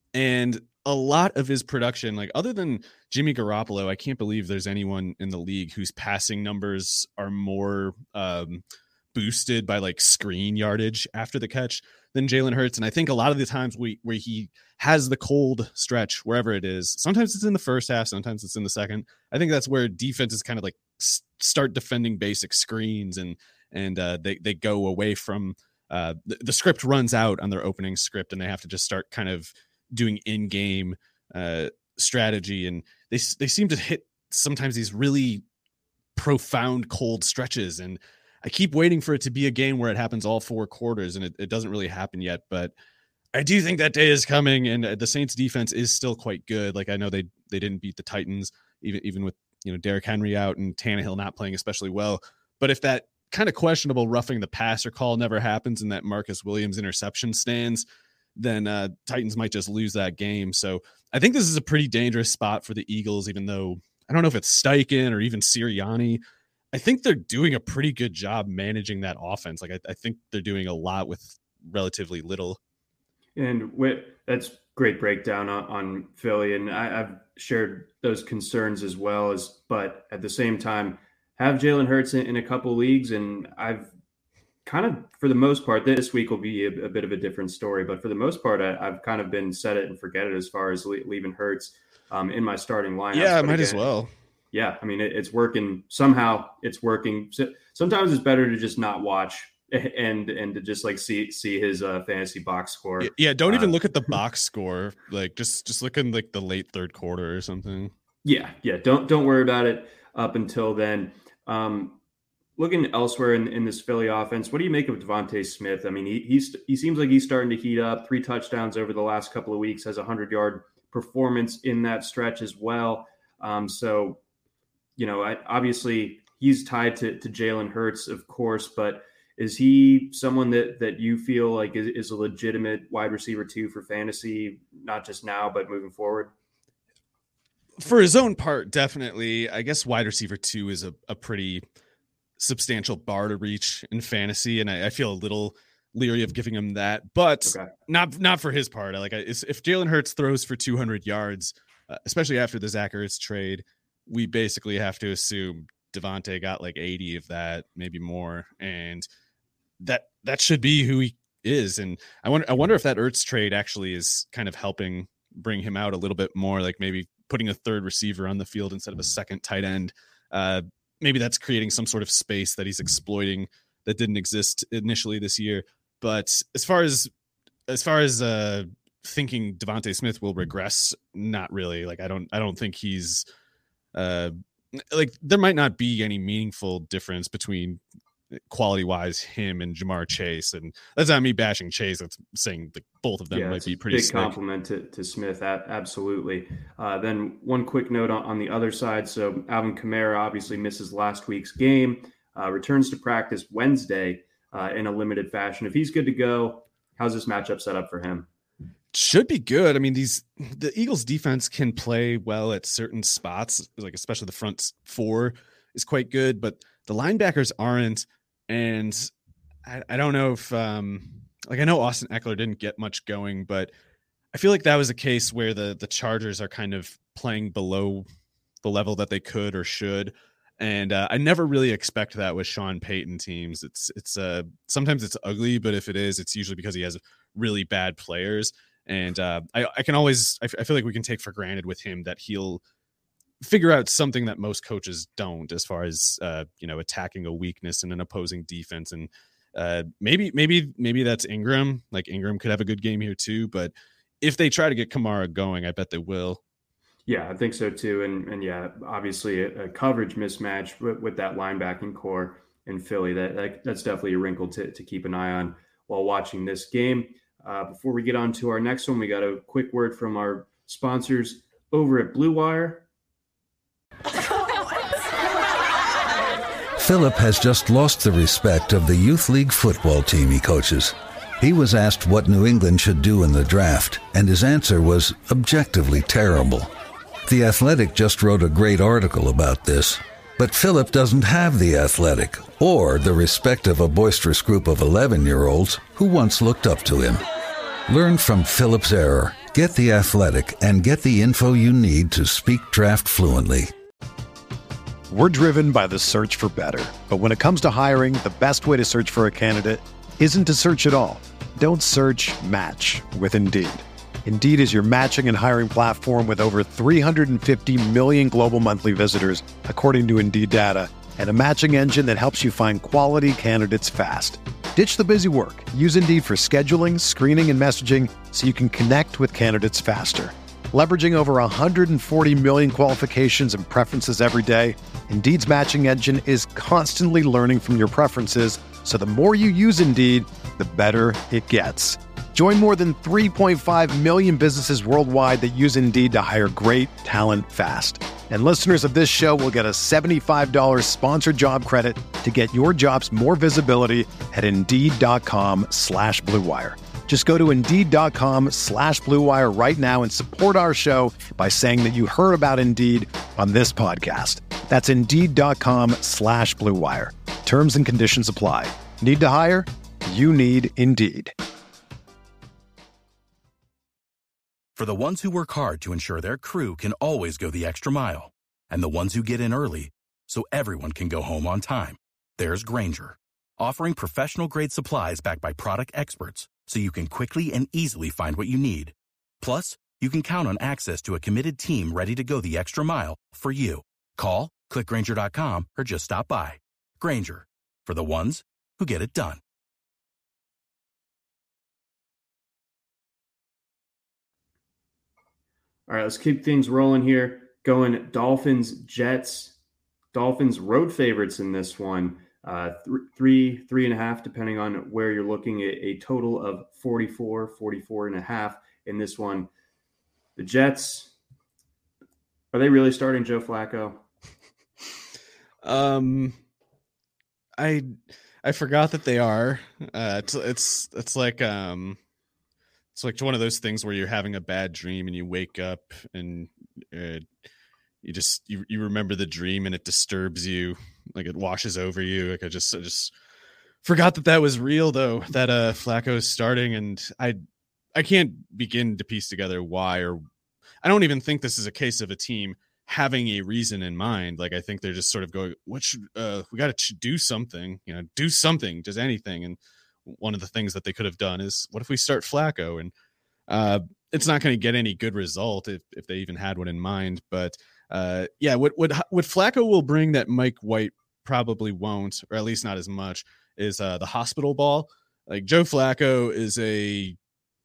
And a lot of his production, like other than Jimmy Garoppolo, I can't believe there's anyone in the league whose passing numbers are more um, boosted by like screen yardage after the catch than Jalen Hurts. And I think a lot of the times we where he has the cold stretch, wherever it is, sometimes it's in the first half, sometimes it's in the second. I think that's where defenses kind of like s- start defending basic screens, and and uh, they they go away from uh, the, the script runs out on their opening script, and they have to just start kind of doing in-game uh, strategy. And they they seem to hit sometimes these really profound cold stretches, and I keep waiting for it to be a game where it happens all four quarters, and it, it doesn't really happen yet. But I do think that day is coming, and the Saints defense is still quite good. Like, I know they they didn't beat the Titans, even even with, you know, Derrick Henry out and Tannehill not playing especially well. But if that kind of questionable roughing the passer call never happens and that Marcus Williams interception stands, then uh, Titans might just lose that game. So I think this is a pretty dangerous spot for the Eagles, even though I don't know if it's Steichen or even Sirianni. I think they're doing a pretty good job managing that offense. Like, I, I think they're doing a lot with relatively little. And with, that's great breakdown on, on Philly. And I, I've shared those concerns as well as, but at the same time, have Jalen Hurts in, in a couple leagues. And I've kind of, for the most part, this week will be a, a bit of a different story, but for the most part, I, I've kind of been set it and forget it as far as le- leaving Hurts um, in my starting lineup. Yeah, might again, as well. Yeah. I mean, it, it's working. Somehow it's working. So, sometimes it's better to just not watch and and to just like see see his uh, fantasy box score. Yeah, yeah, don't even uh, look at the box score. Like, just just look in like the late third quarter or something. Yeah, yeah. Don't don't worry about it up until then. Um, looking elsewhere in, in this Philly offense, what do you make of Devontae Smith? I mean, he he's he seems like he's starting to heat up. Three touchdowns over the last couple of weeks, has a hundred yard performance in that stretch as well. Um, so, you know, I, obviously he's tied to to Jalen Hurts, of course, but is he someone that that you feel like is, is a legitimate wide receiver too for fantasy, not just now, but moving forward? For his own part, definitely. I guess wide receiver two is a, a pretty substantial bar to reach in fantasy, and I, I feel a little leery of giving him that, but okay. not not for his part. Like, if Jalen Hurts throws for two hundred yards, uh, especially after the Zach Ertz trade, we basically have to assume Devontae got like eighty of that, maybe more, and that that should be who he is. And I wonder I wonder if that Ertz trade actually is kind of helping bring him out a little bit more, like maybe putting a third receiver on the field instead of a second tight end. Uh, maybe that's creating some sort of space that he's exploiting that didn't exist initially this year. But as far as as far as uh, thinking Devontae Smith will regress, not really. Like, I don't I don't think he's uh, like, there might not be any meaningful difference between quality wise him and Jamar Chase, and that's not me bashing Chase. That's saying that both of them yeah, might be pretty big sick. Compliment to, to Smith. Absolutely. Uh, then one quick note on, on the other side. So Alvin Kamara obviously misses last week's game, uh, returns to practice Wednesday uh, in a limited fashion. If he's good to go, how's this matchup set up for him? Should be good. I mean, these the Eagles defense can play well at certain spots, like especially the front four is quite good, but the linebackers aren't. And I, I don't know if, um, like, I know Austin Eckler didn't get much going, but I feel like that was a case where the the Chargers are kind of playing below the level that they could or should. And uh, I never really expect that with Sean Payton teams. It's it's uh, sometimes it's ugly, but if it is, it's usually because he has really bad players. And uh, I, I can always, I, f- I feel like we can take for granted with him that he'll figure out something that most coaches don't, as far as uh, you know, attacking a weakness in an opposing defense. And uh, maybe, maybe, maybe that's Ingram. Like, Ingram could have a good game here too. But if they try to get Kamara going, I bet they will. Yeah, I think so too. And and yeah, obviously a, a coverage mismatch with, with that linebacking core in Philly. That, that that's definitely a wrinkle to, to keep an eye on while watching this game. Uh, before we get on to our next one, we got a quick word from our sponsors over at Blue Wire. Philip has just lost the respect of the youth league football team he coaches. He was asked what New England should do in the draft, and his answer was objectively terrible. The Athletic just wrote a great article about this, but Philip doesn't have the Athletic or the respect of a boisterous group of eleven-year-olds who once looked up to him. Learn from Philip's error, get the Athletic, and get the info you need to speak draft fluently. We're driven by the search for better. But when it comes to hiring, the best way to search for a candidate isn't to search at all. Don't search, match with Indeed. Indeed is your matching and hiring platform with over three hundred fifty million global monthly visitors, according to Indeed data, and a matching engine that helps you find quality candidates fast. Ditch the busy work. Use Indeed for scheduling, screening, and messaging so you can connect with candidates faster. Leveraging over one hundred forty million qualifications and preferences every day, Indeed's matching engine is constantly learning from your preferences, so the more you use Indeed, the better it gets. Join more than three point five million businesses worldwide that use Indeed to hire great talent fast. And listeners of this show will get a seventy-five dollars sponsored job credit to get your jobs more visibility at Indeed.com slash Blue Wire. Just go to Indeed.com slash Blue Wire right now and support our show by saying that you heard about Indeed on this podcast. That's Indeed.com slash Blue Wire. Terms and conditions apply. Need to hire? You need Indeed. For the ones who work hard to ensure their crew can always go the extra mile, and the ones who get in early so everyone can go home on time, there's Grainger, offering professional-grade supplies backed by product experts so you can quickly and easily find what you need. Plus, you can count on access to a committed team ready to go the extra mile for you. Call, click Grainger dot com, or just stop by. Grainger, for the ones who get it done. All right, let's keep things rolling here. Going Dolphins, Jets. Dolphins road favorites in this one. Uh, th- three, three and a half, depending on where you're looking, a, a total of forty-four, forty-four and a half in this one. The Jets, are they really starting Joe Flacco? Um, I I forgot that they are. Uh, it's it's it's like um, it's like one of those things where you're having a bad dream and you wake up and uh, you just you you remember the dream and it disturbs you, like it washes over you. Like I just I just forgot that that was real though. That uh, Flacco is starting, and I I can't begin to piece together why, or I don't even think this is a case of a team having a reason in mind. Like I think they're just sort of going, what should uh we got to do something, you know, do something, just anything. And one of the things that they could have done is, what if we start Flacco? And uh it's not going to get any good result if, if they even had one in mind. But uh yeah, what what what Flacco will bring that Mike White probably won't, or at least not as much, is uh the hospital ball. Like Joe Flacco is a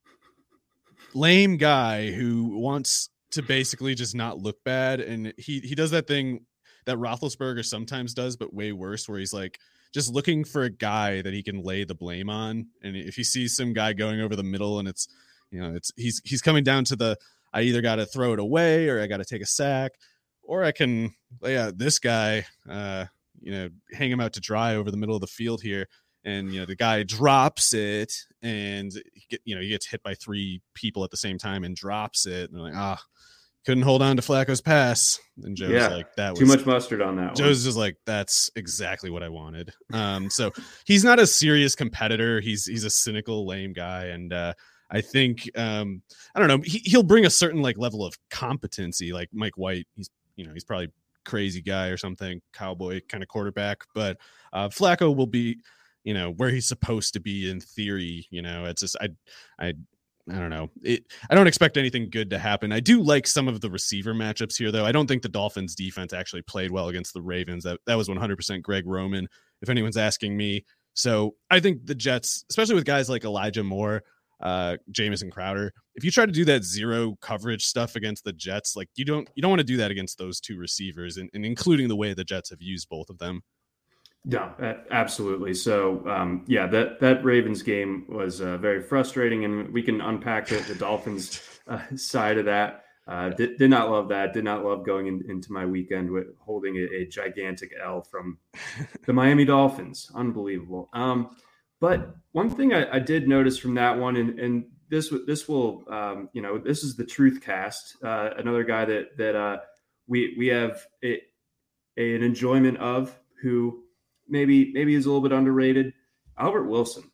lame guy who wants to basically just not look bad, and he he does that thing that Roethlisberger sometimes does, but way worse, where he's like just looking for a guy that he can lay the blame on. And if he sees some guy going over the middle, and it's, you know, it's he's he's coming down to the, I either got to throw it away or I got to take a sack, or I can lay out this guy, uh, you know, hang him out to dry over the middle of the field here. And, you know, the guy drops it, and he get, you know, he gets hit by three people at the same time and drops it. And they're like, ah, couldn't hold on to Flacco's pass. And Joe's yeah, like, that was too much mustard on that Joe's one. just like, that's exactly what I wanted. Um, so he's not a serious competitor. He's, he's a cynical, lame guy. And uh, I think, um, I don't know, he, he'll bring a certain like level of competency, like Mike White. He's, you know, he's probably crazy guy or something, cowboy kind of quarterback, but uh, Flacco will be, you know, where he's supposed to be in theory. You know, it's just, I, I, I don't know. It, I don't expect anything good to happen. I do like some of the receiver matchups here, though. I don't think the Dolphins defense actually played well against the Ravens. That that was one hundred percent Greg Roman, if anyone's asking me. So I think the Jets, especially with guys like Elijah Moore, uh, Jamison Crowder. If you try to do that zero coverage stuff against the Jets, like you don't you don't want to do that against those two receivers, and, and including the way the Jets have used both of them. Yeah, absolutely. So, um, yeah, that, that Ravens game was uh, very frustrating, and we can unpack the, the Dolphins uh, side of that. Uh, did, did not love that. Did not love going in, into my weekend with holding a, a gigantic L from the Miami Dolphins. Unbelievable. Um, but one thing I, I did notice from that one, and, and this this will, um, you know, this is the Truth Cast. Uh, another guy that that uh, we we have a, a, an enjoyment of, who maybe maybe is a little bit underrated. Albert Wilson.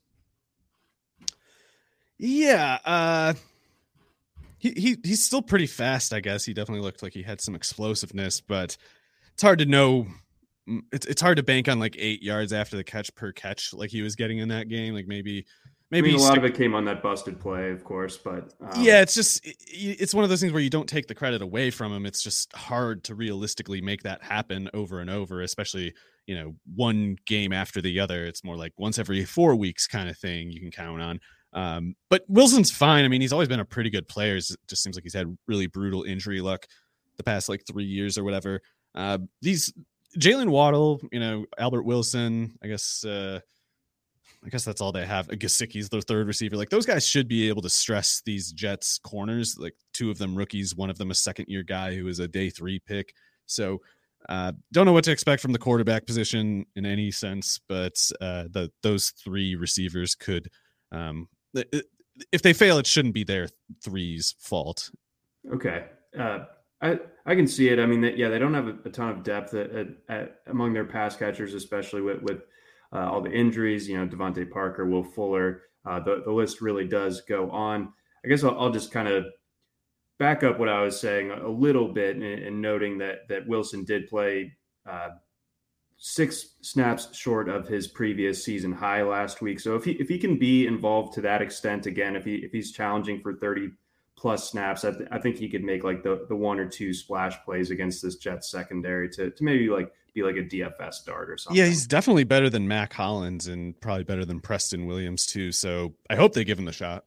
Yeah, uh, he he he's still pretty fast, I guess. He definitely looked like he had some explosiveness, but it's hard to know. It's it's hard to bank on like eight yards after the catch per catch like he was getting in that game. Like maybe maybe I mean, a lot stick- of it came on that busted play, of course, but um, yeah, it's just it, it's one of those things where you don't take the credit away from him. It's just hard to realistically make that happen over and over, especially, you know, one game after the other. It's more like once every four weeks kind of thing you can count on. Um, but Wilson's fine. I mean, he's always been a pretty good player. It just seems like he's had really brutal injury luck the past like three years or whatever. Uh, these Jalen Waddle, you know, Albert Wilson, I guess, uh, I guess that's all they have. Gesicki's their third receiver. Like those guys should be able to stress these Jets corners, like two of them rookies, one of them a second year guy who is a day three pick. So uh, don't know what to expect from the quarterback position in any sense, but uh, the, those three receivers could, um, if they fail, it shouldn't be their three's fault. Okay. Uh, I, I can see it. I mean, that, yeah, they don't have a, a ton of depth at, at, at, among their pass catchers, especially with, with uh, all the injuries, you know, Devontae Parker, Will Fuller, uh, the, the list really does go on. I guess I'll, I'll just kind of back up what I was saying a little bit, and, and noting that, that Wilson did play uh, six snaps short of his previous season high last week. So if he, if he can be involved to that extent, again, if he, if he's challenging for thirty plus snaps, I, th- I think he could make like the, the one or two splash plays against this Jets secondary to, to maybe like be like a D F S dart or something. Yeah, he's definitely better than Mac Hollins and probably better than Preston Williams too. So I hope they give him the shot.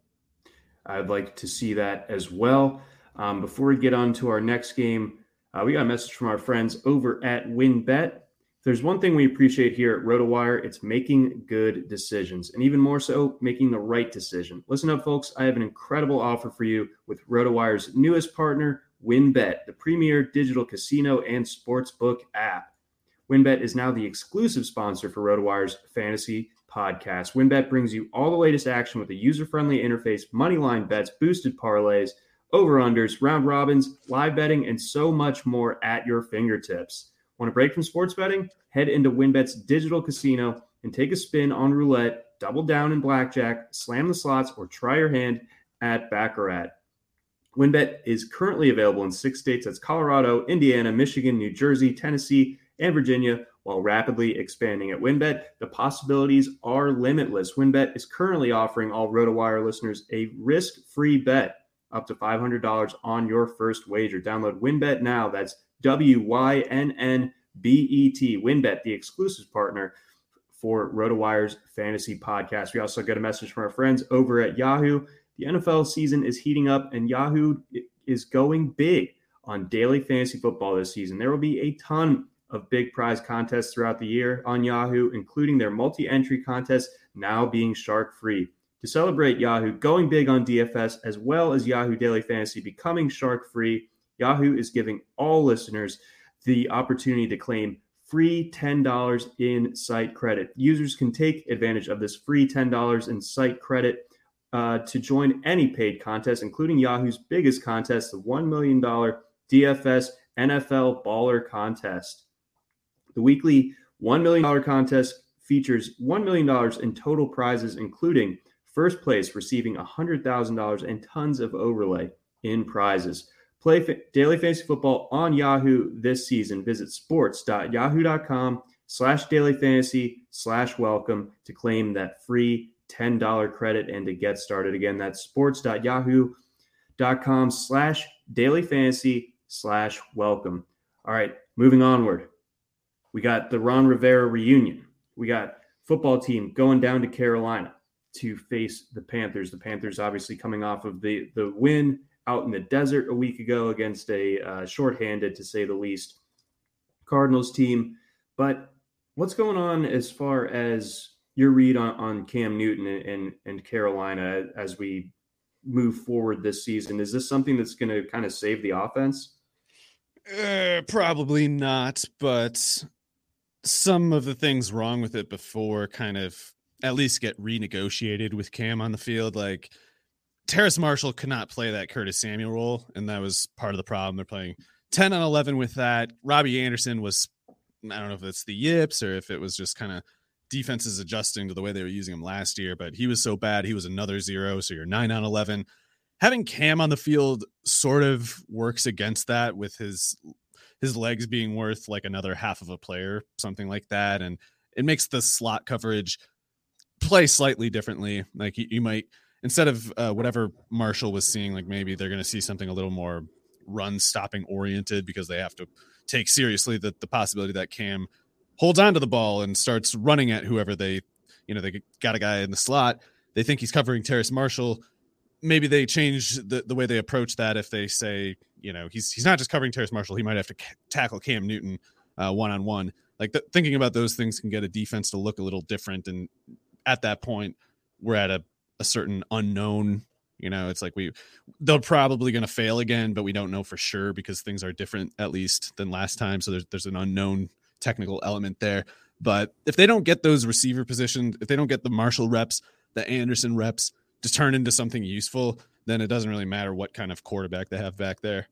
I'd like to see that as well. Um, before we get on to our next game, uh, we got a message from our friends over at WynnBET. If there's one thing we appreciate here at RotoWire, it's making good decisions, and even more so, making the right decision. Listen up, folks. I have an incredible offer for you with RotoWire's newest partner, WynnBET, the premier digital casino and sportsbook app. WynnBET is now the exclusive sponsor for RotoWire's fantasy podcast. WynnBET brings you all the latest action with a user-friendly interface, moneyline bets, boosted parlays, over-unders, round robins, live betting, and so much more at your fingertips. Want a break from sports betting? Head into WynnBET's digital casino and take a spin on roulette, double down in blackjack, slam the slots, or try your hand at Baccarat. WynnBET is currently available in six states. That's Colorado, Indiana, Michigan, New Jersey, Tennessee, and Virginia, while rapidly expanding. At WynnBET, the possibilities are limitless. WynnBET is currently offering all RotoWire listeners a risk-free bet up to five hundred dollars on your first wager. Download WynnBET now. That's W Y N N B E T. WynnBET, the exclusive partner for RotoWire's fantasy podcast. We also got a message from our friends over at Yahoo. The N F L season is heating up, and Yahoo is going big on daily fantasy football this season. There will be a ton of big prize contests throughout the year on Yahoo, including their multi-entry contest now being shark-free. To celebrate Yahoo going big on D F S, as well as Yahoo Daily Fantasy becoming shark-free, Yahoo is giving all listeners the opportunity to claim free ten dollars in site credit. Users can take advantage of this free ten dollars in site credit uh, to join any paid contest, including Yahoo's biggest contest, the one million dollars D F S N F L Baller Contest. The weekly one million dollars contest features one million dollars in total prizes, including first place receiving one hundred thousand dollars and tons of overlay in prizes. Play fa- daily fantasy football on Yahoo this season. Visit sports.yahoo.com slash daily fantasy slash welcome to claim that free ten dollars credit and to get started. Again, that's sports.yahoo.com slash daily fantasy slash welcome. All right, moving onward. We got the Ron Rivera reunion. We got football team going down to Carolina. to face the Panthers. The Panthers obviously coming off of the, the win out in the desert a week ago against a uh, shorthanded, to say the least, Cardinals team. But what's going on as far as your read on, on Cam Newton and, and, and Carolina as we move forward this season? Is this something that's going to kind of save the offense? Uh, probably not, but some of the things wrong with it before kind of at least get renegotiated with Cam on the field. Like Terrace Marshall could not play that Curtis Samuel role, and that was part of the problem. They're playing ten on eleven with that. Robbie Anderson was, I don't know if it's the yips or if it was just kind of defenses adjusting to the way they were using him last year, but he was so bad. He was another zero. So you're nine on eleven. Having Cam on the field sort of works against that, with his his legs being worth like another half of a player, something like that. And it makes the slot coverage play slightly differently. Like you, you might, instead of uh, whatever Marshall was seeing, like maybe they're going to see something a little more run stopping oriented, because they have to take seriously the, the possibility that Cam holds onto the ball and starts running at whoever they, you know, they got a guy in the slot. They think he's covering Terrace Marshall. Maybe they change the, the way they approach that. If they say, you know, he's, he's not just covering Terrace Marshall, he might have to c- tackle Cam Newton uh, one-on-one. Like th- thinking about those things can get a defense to look a little different. And at that point, we're at a, a certain unknown. You know, it's like we, they're probably going to fail again, but we don't know for sure because things are different at least than last time. So there's, there's an unknown technical element there. But if they don't get those receiver positions, if they don't get the Marshall reps, the Anderson reps to turn into something useful, then it doesn't really matter what kind of quarterback they have back there.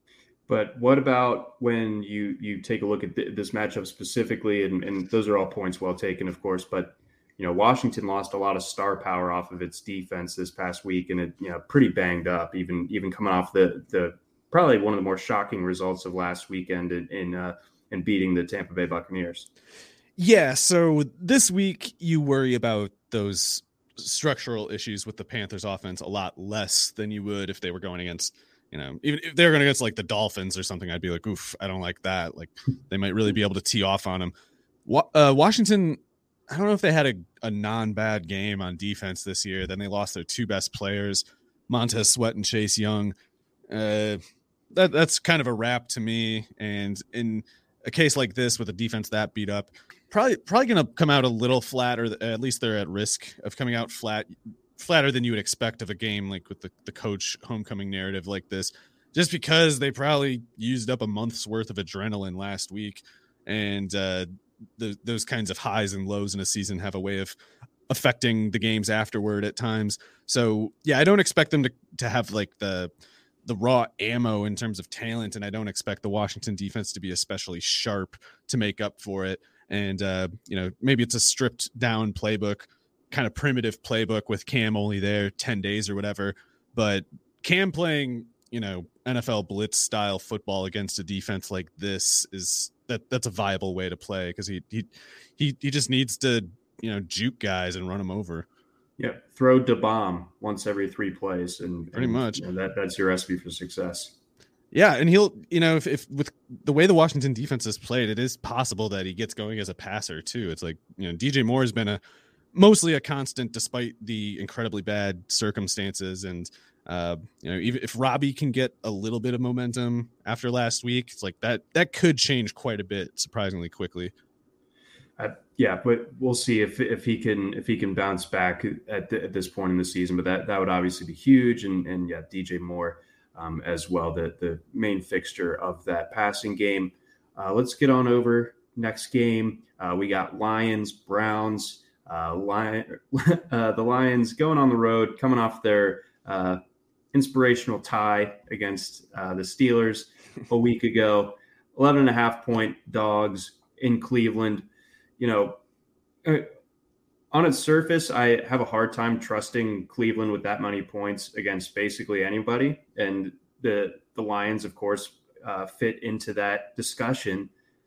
But what about when you, you take a look at th- this matchup specifically, and, and those are all points well taken, of course, but you know, Washington lost a lot of star power off of its defense this past week, and it, you know, pretty banged up, even, even coming off the, the, probably one of the more shocking results of last weekend in, in, uh, in beating the Tampa Bay Buccaneers. Yeah. So this week you worry about those structural issues with the Panthers offense a lot less than you would if they were going against, you know, even if they were going against like the Dolphins or something, I'd be like, oof, I don't like that. Like they might really be able to tee off on them. Uh, Washington, I don't know if they had a, a non-bad game on defense this year. Then they lost their two best players, Montez Sweat and Chase Young. Uh, that that's kind of a wrap to me. And in a case like this with a defense that beat up, probably probably going to come out a little flat, or at least they're at risk of coming out flat, flatter than you would expect of a game like with the, the coach homecoming narrative like this, just because they probably used up a month's worth of adrenaline last week. And uh, the, those kinds of highs and lows in a season have a way of affecting the games afterward at times. So yeah, I don't expect them to, to have like the, the raw ammo in terms of talent. And I don't expect the Washington defense to be especially sharp to make up for it. And, uh, you know, maybe it's a stripped down playbook, kind of primitive playbook with Cam only there ten days or whatever. But Cam playing, you know, N F L blitz style football against a defense like this is that that's a viable way to play, because he, he, he, he just needs to, you know, juke guys and run them over. Yeah. Throw the bomb once every three plays. And pretty and, much you know, that that's your recipe for success. Yeah, and he'll, you know, if, if with the way the Washington defense has played, it is possible that he gets going as a passer too. It's like, you know, D J Moore has been a mostly a constant despite the incredibly bad circumstances. And, uh, you know, even if Robbie can get a little bit of momentum after last week, it's like that, that could change quite a bit, surprisingly quickly. Uh, yeah, but we'll see if if he can if he can bounce back at, the, at this point in the season. But that, that would obviously be huge. And, and yeah, D J Moore um, as well, the, the main fixture of that passing game. Uh, let's get on over next game. Uh, we got Lions, Browns. Uh, Lion, uh, the Lions going on the road, coming off their uh, inspirational tie against uh, the Steelers a week ago. eleven and a half point dogs in Cleveland. You know, on its surface, I have a hard time trusting Cleveland with that many points against basically anybody. And the the Lions, of course, uh, fit into that discussion.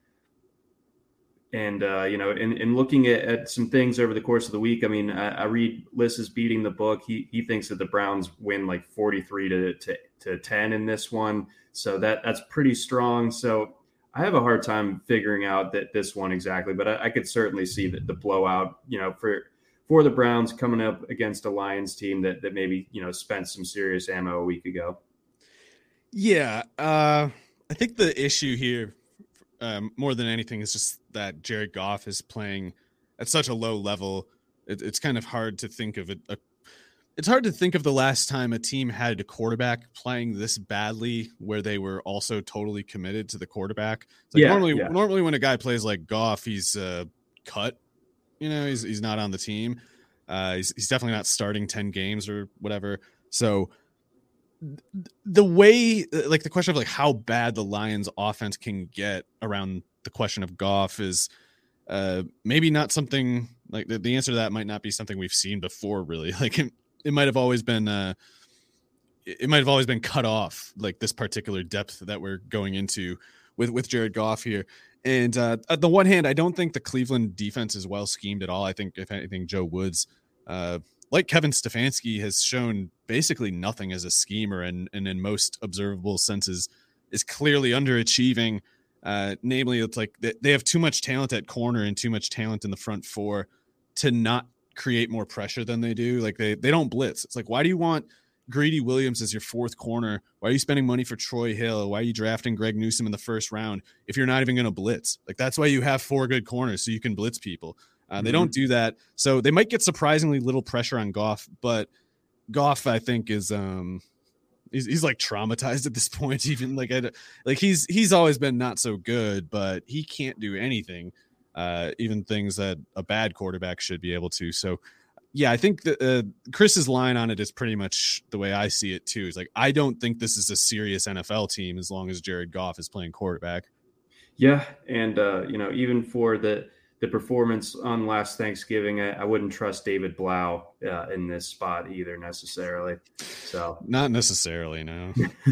And, uh, you know, in, in looking at, at some things over the course of the week, I mean, I, I read Liss is beating the book. He he thinks that the Browns win like forty-three to, to, to ten in this one. So that that's pretty strong. So I have a hard time figuring out that this one exactly, but I, I could certainly see that the blowout, you know, for for the Browns coming up against a Lions team that that maybe, you know, spent some serious ammo a week ago. Yeah, uh, I think the issue here, um, more than anything, is just that Jared Goff is playing at such a low level. It, it's kind of hard to think of it. A, it's hard to think of the last time a team had a quarterback playing this badly, where they were also totally committed to the quarterback. It's like yeah, normally, yeah. normally when a guy plays like Goff, he's uh, cut. You know, he's he's not on the team. Uh, he's he's definitely not starting ten games or whatever. So the way, like the question of like how bad the Lions offense can get around the question of Goff is uh, maybe not something like the, the answer to that might not be something we've seen before. Really, like it, it might have always been uh, it might have always been cut off, like this particular depth that we're going into with with Jared Goff here. And uh, on the one hand, I don't think the Cleveland defense is well schemed at all. I think, if anything, Joe Woods, uh, like Kevin Stefanski, has shown basically nothing as a schemer, and, and in most observable senses is clearly underachieving. Uh, namely, it's like they have too much talent at corner and too much talent in the front four to not create more pressure than they do. Like they they don't blitz. It's like, why do you want Greedy Williams as your fourth corner? Why are you spending money for Troy Hill? Why are you drafting Greg Newsome in the first round if you're not even going to blitz? Like, that's why you have four good corners, so you can blitz people. Uh, mm-hmm. They don't do that. So they might get surprisingly little pressure on Goff, but Goff, I think, is um he's, he's like traumatized at this point. Even like, I, like he's, he's always been not so good, but he can't do anything, uh, even things that a bad quarterback should be able to. So yeah, I think that uh, Chris's line on it is pretty much the way I see it too. It's like, I don't think this is a serious N F L team as long as Jared Goff is playing quarterback. Yeah, and uh, you know, even for the the performance on last Thanksgiving, I, I wouldn't trust David Blau uh, in this spot either necessarily. So not necessarily, no.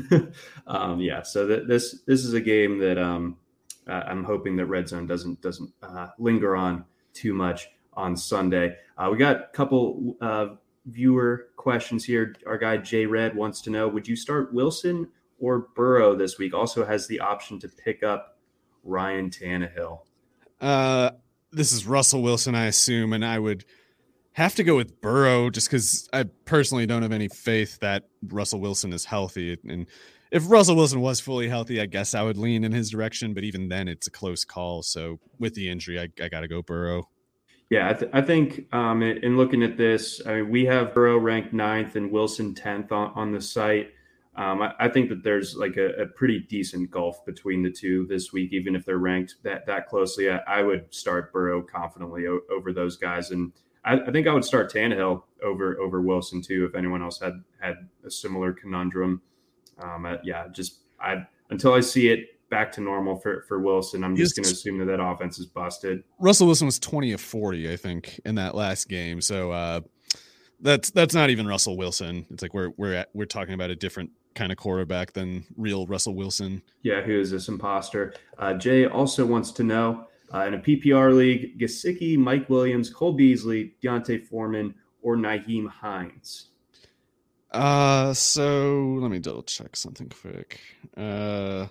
um, yeah, so th- this this is a game that um, uh, I'm hoping that Red Zone doesn't doesn't uh, linger on too much on Sunday. Uh, we got a couple uh, viewer questions here. Our guy Jay Red wants to know, would you start Wilson or Burrow this week? Also has the option to pick up Ryan Tannehill. Uh, this is Russell Wilson, I assume, and I would have to go with Burrow just because I personally don't have any faith that Russell Wilson is healthy. And if Russell Wilson was fully healthy, I guess I would lean in his direction, but even then it's a close call. So with the injury, I, I got to go Burrow. Yeah, I, th- I think um, in looking at this, I mean, we have Burrow ranked ninth and Wilson tenth on, on the site. Um, I, I think that there's like a, a pretty decent gulf between the two this week, even if they're ranked that, that closely. I, I would start Burrow confidently o- over those guys. And I, I think I would start Tannehill over over Wilson too, if anyone else had, had a similar conundrum. Um, I, yeah, just I until I see it back to normal for, for Wilson, I'm just going to assume that that offense is busted. Russell Wilson was twenty of forty, I think, in that last game. So uh, that's that's not even Russell Wilson. It's like we're we're at, we're talking about a different kind of quarterback than real Russell Wilson. Yeah, who is this imposter? Uh, Jay also wants to know, uh, in a P P R league, Gesicki, Mike Williams, Cole Beasley, D'Onta Foreman, or Nyheim Hines? Uh, so let me double check something quick. Uh,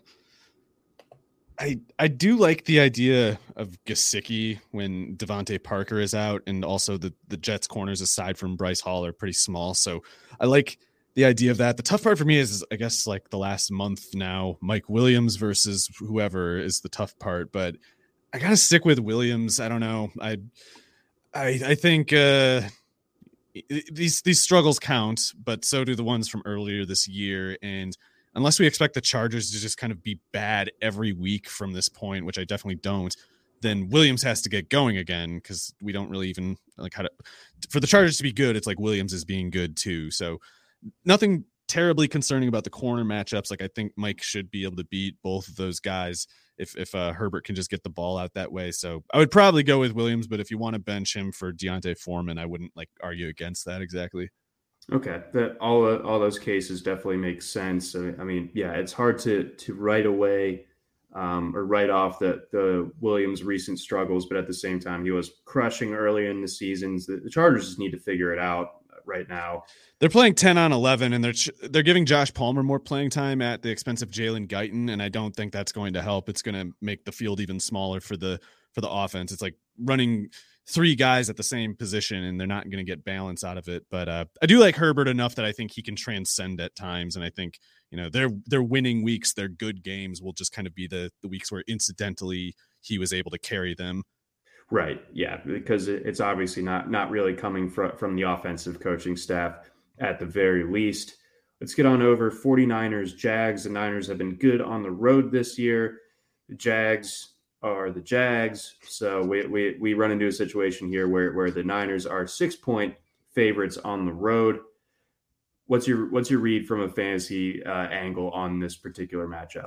I I do like the idea of Gesicki when Devontae Parker is out, and also the, the Jets corners aside from Bryce Hall are pretty small. So I like the idea of that. The tough part for me is, is I guess like the last month now, Mike Williams versus whoever is the tough part, but I got to stick with Williams. I don't know. I, I, I think uh, these, these struggles count, but so do the ones from earlier this year. And unless we expect the Chargers to just kind of be bad every week from this point, which I definitely don't, then Williams has to get going again, because we don't really even like how to, for the Chargers to be good, it's like Williams is being good too. So nothing terribly concerning about the corner matchups. Like I think Mike should be able to beat both of those guys if, if uh, Herbert can just get the ball out that way. So I would probably go with Williams, but if you want to bench him for D'Onta Foreman, I wouldn't like argue against that exactly. Okay, that all all those cases definitely make sense. I mean, yeah, it's hard to to write away um, or write off the the Williams' recent struggles, but at the same time, he was crushing early in the seasons. The, the Chargers just need to figure it out right now. They're playing ten on eleven, and they're they're giving Josh Palmer more playing time at the expense of Jalen Guyton, and I don't think that's going to help. It's going to make the field even smaller for the for the offense. It's like running three guys at the same position and they're not going to get balance out of it. But uh, I do like Herbert enough that I think he can transcend at times. And I think, you know, their, their winning weeks, their good games will just kind of be the, the weeks where incidentally he was able to carry them. Right. Yeah. Because it's obviously not, not really coming from, from the offensive coaching staff at the very least. Let's get on over 49ers, Jags. The Niners have been good on the road this year. The Jags are the Jags. So we we, we run into a situation here where, where the Niners are six-point favorites on the road. What's your what's your read from a fantasy uh, angle on this particular matchup?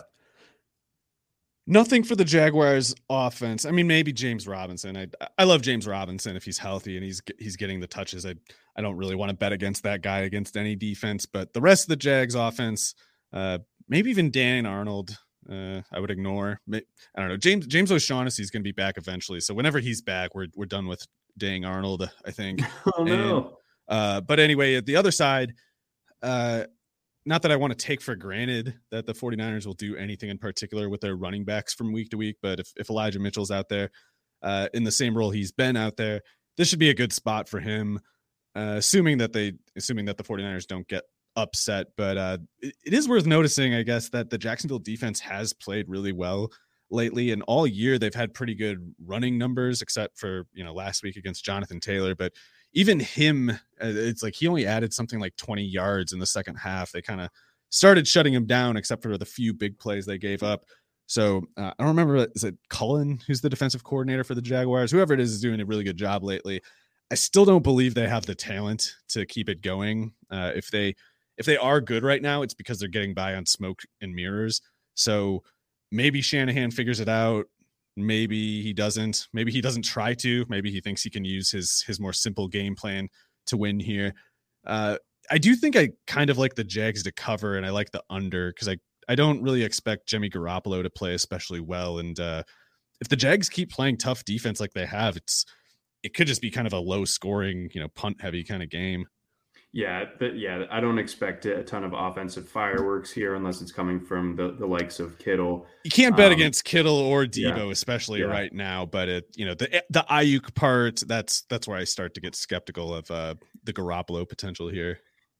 Nothing for the Jaguars offense. I mean, maybe James Robinson. I I love James Robinson if he's healthy and he's he's getting the touches. I I don't really want to bet against that guy against any defense, but the rest of the Jags offense, uh, maybe even Dan Arnold, uh, I would ignore. I don't know. James James O'Shaughnessy is going to be back eventually, so whenever he's back, we're we're done with Dan Arnold, I think. Oh no. And, uh, but anyway, at the other side, uh. Not that I want to take for granted that the 49ers will do anything in particular with their running backs from week to week. But if, if Elijah Mitchell's out there uh, in the same role he's been out there, this should be a good spot for him, uh, assuming that they assuming that the 49ers don't get upset. But uh, it, it is worth noticing, I guess, that the Jacksonville defense has played really well lately. And all year they've had pretty good running numbers, except for, you know, last week against Jonathan Taylor. But even him, it's like he only added something like twenty yards in the second half. They kind of started shutting him down, except for the few big plays they gave up. So uh, I don't remember, is it Cullen who's the defensive coordinator for the Jaguars? Whoever it is is doing a really good job lately. I still don't believe they have the talent to keep it going. Uh, if they if they are good right now, it's because they're getting by on smoke and mirrors. So maybe Shanahan figures it out. Maybe he doesn't. Maybe he doesn't try to. Maybe he thinks he can use his his more simple game plan to win here. Uh, I do think I kind of like the Jags to cover, and I like the under because I, I don't really expect Jimmy Garoppolo to play especially well. And uh, if the Jags keep playing tough defense like they have, it's it could just be kind of a low scoring, you know, punt heavy kind of game. Yeah, but yeah, I don't expect a ton of offensive fireworks here unless it's coming from the, the likes of Kittle. You can't bet um, against Kittle or Debo, yeah, especially yeah. right now. But it, you know, the the Ayuk part, that's that's where I start to get skeptical of uh, the Garoppolo potential here.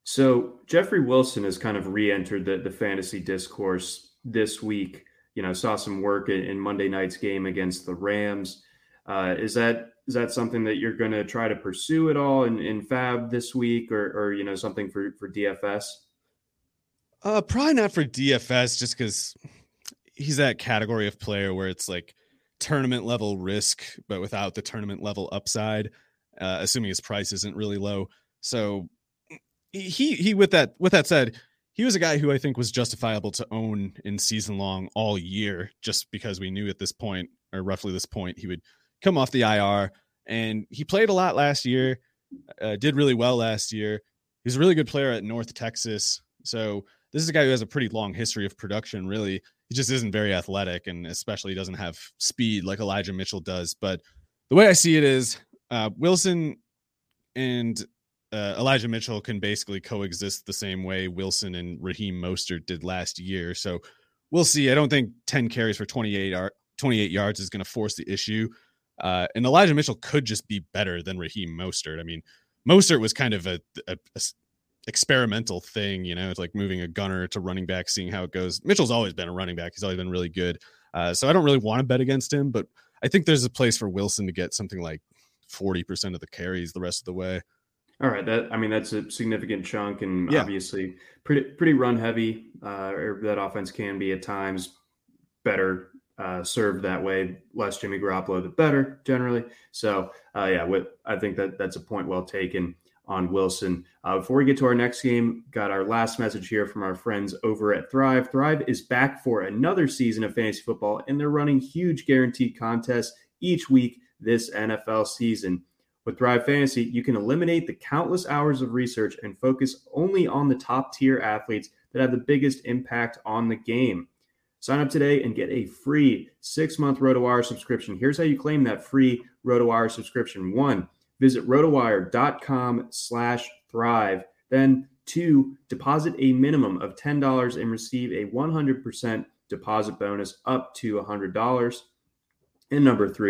So Jeffrey Wilson has kind of re-entered the, the fantasy discourse this week. You know, saw some work in, in Monday night's game against the Rams. Uh, is that is that something that you're going to try to pursue at all in, in Fab this week, or or you know something for for D F S? Uh, probably not for D F S, just because he's that category of player where it's like tournament level risk, but without the tournament level upside. Uh, assuming his price isn't really low. So he he with that with that said, he was a guy who I think was justifiable to own in season long all year, just because we knew at this point, or roughly this point, he would come off the I R, and he played a lot last year, uh, did really well last year. He's a really good player at North Texas. So this is a guy who has a pretty long history of production, really. He just isn't very athletic, and especially doesn't have speed like Elijah Mitchell does. But the way I see it is uh, Wilson and uh, Elijah Mitchell can basically coexist the same way Wilson and Raheem Mostert did last year. So we'll see. I don't think ten carries for twenty-eight, ar- twenty-eight yards is going to force the issue. Uh, and Elijah Mitchell could just be better than Raheem Mostert. I mean, Mostert was kind of a, a, a experimental thing, you know, it's like moving a gunner to running back, seeing how it goes. Mitchell's always been a running back. He's always been really good. Uh, so I don't really want to bet against him, but I think there's a place for Wilson to get something like forty percent of the carries the rest of the way. All right. That, I mean, that's a significant chunk, and Yeah. obviously pretty, pretty run heavy, uh, or that offense can be at times. Better uh, served that way. Less Jimmy Garoppolo, the better generally. So uh, yeah, with, I think that that's a point well taken on Wilson. Uh, before we get to our next game, got our last message here from our friends over at Thrive. Thrive is back for another season of fantasy football, and they're running huge guaranteed contests each week this N F L season. With Thrive Fantasy, you can eliminate the countless hours of research and focus only on the top tier athletes that have the biggest impact on the game. Sign up today and get a free six-month RotoWire subscription. Here's how you claim that free RotoWire subscription. One, visit rotowire.com slash thrive. Then two, deposit a minimum of ten dollars and receive a one hundred percent deposit bonus up to one hundred dollars. And number three,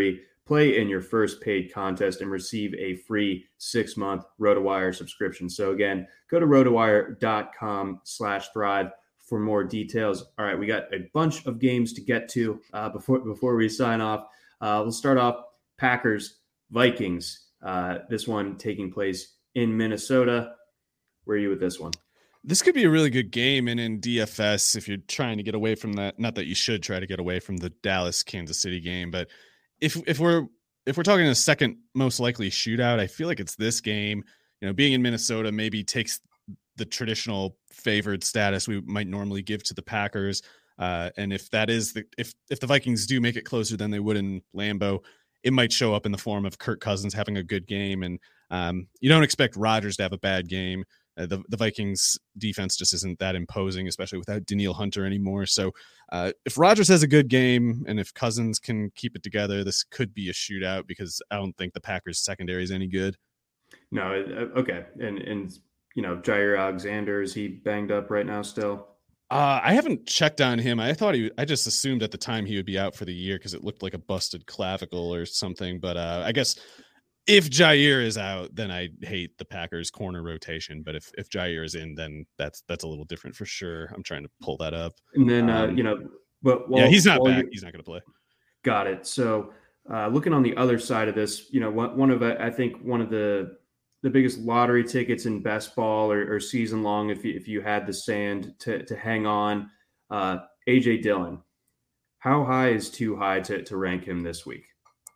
play in your first paid contest and receive a free six-month RotoWire subscription. So again, go to rotowire.com slash thrive for more details. All right, we got a bunch of games to get to uh, before before we sign off. Uh, we'll start off Packers, Vikings. Uh, this one taking place in Minnesota. Where are you with this one? This could be a really good game. And in D F S, if you're trying to get away from that, not that you should try to get away from the Dallas Kansas City game, but if if we're if we're talking a second most likely shootout, I feel like it's this game. You know, being in Minnesota maybe takes the traditional favored status we might normally give to the Packers. Uh, and if that is the if if the Vikings do make it closer than they would in Lambeau, it might show up in the form of Kirk Cousins having a good game. And um, you don't expect Rodgers to have a bad game. Uh, the, the Vikings defense just isn't that imposing, especially without Danielle Hunter anymore. So uh, if Rodgers has a good game and if Cousins can keep it together, this could be a shootout because I don't think the Packers secondary is any good. No. Okay. And, and, you know, Jair Alexander, is he banged up right now still? Uh, I haven't checked on him. I thought he, I just assumed at the time he would be out for the year because it looked like a busted clavicle or something. But uh, I guess if Jair is out, then I hate the Packers corner rotation. But if, if Jair is in, then that's that's a little different for sure. I'm trying to pull that up. And then, uh, um, you know, but well, yeah, he's not well, back. He's not going to play. Got it. So uh, looking on the other side of this, you know, one, one of, I think one of the, the biggest lottery tickets in best ball or, or season long, if you, if you had the sand to, to hang on, uh, A J Dillon, how high is too high to, to rank him this week?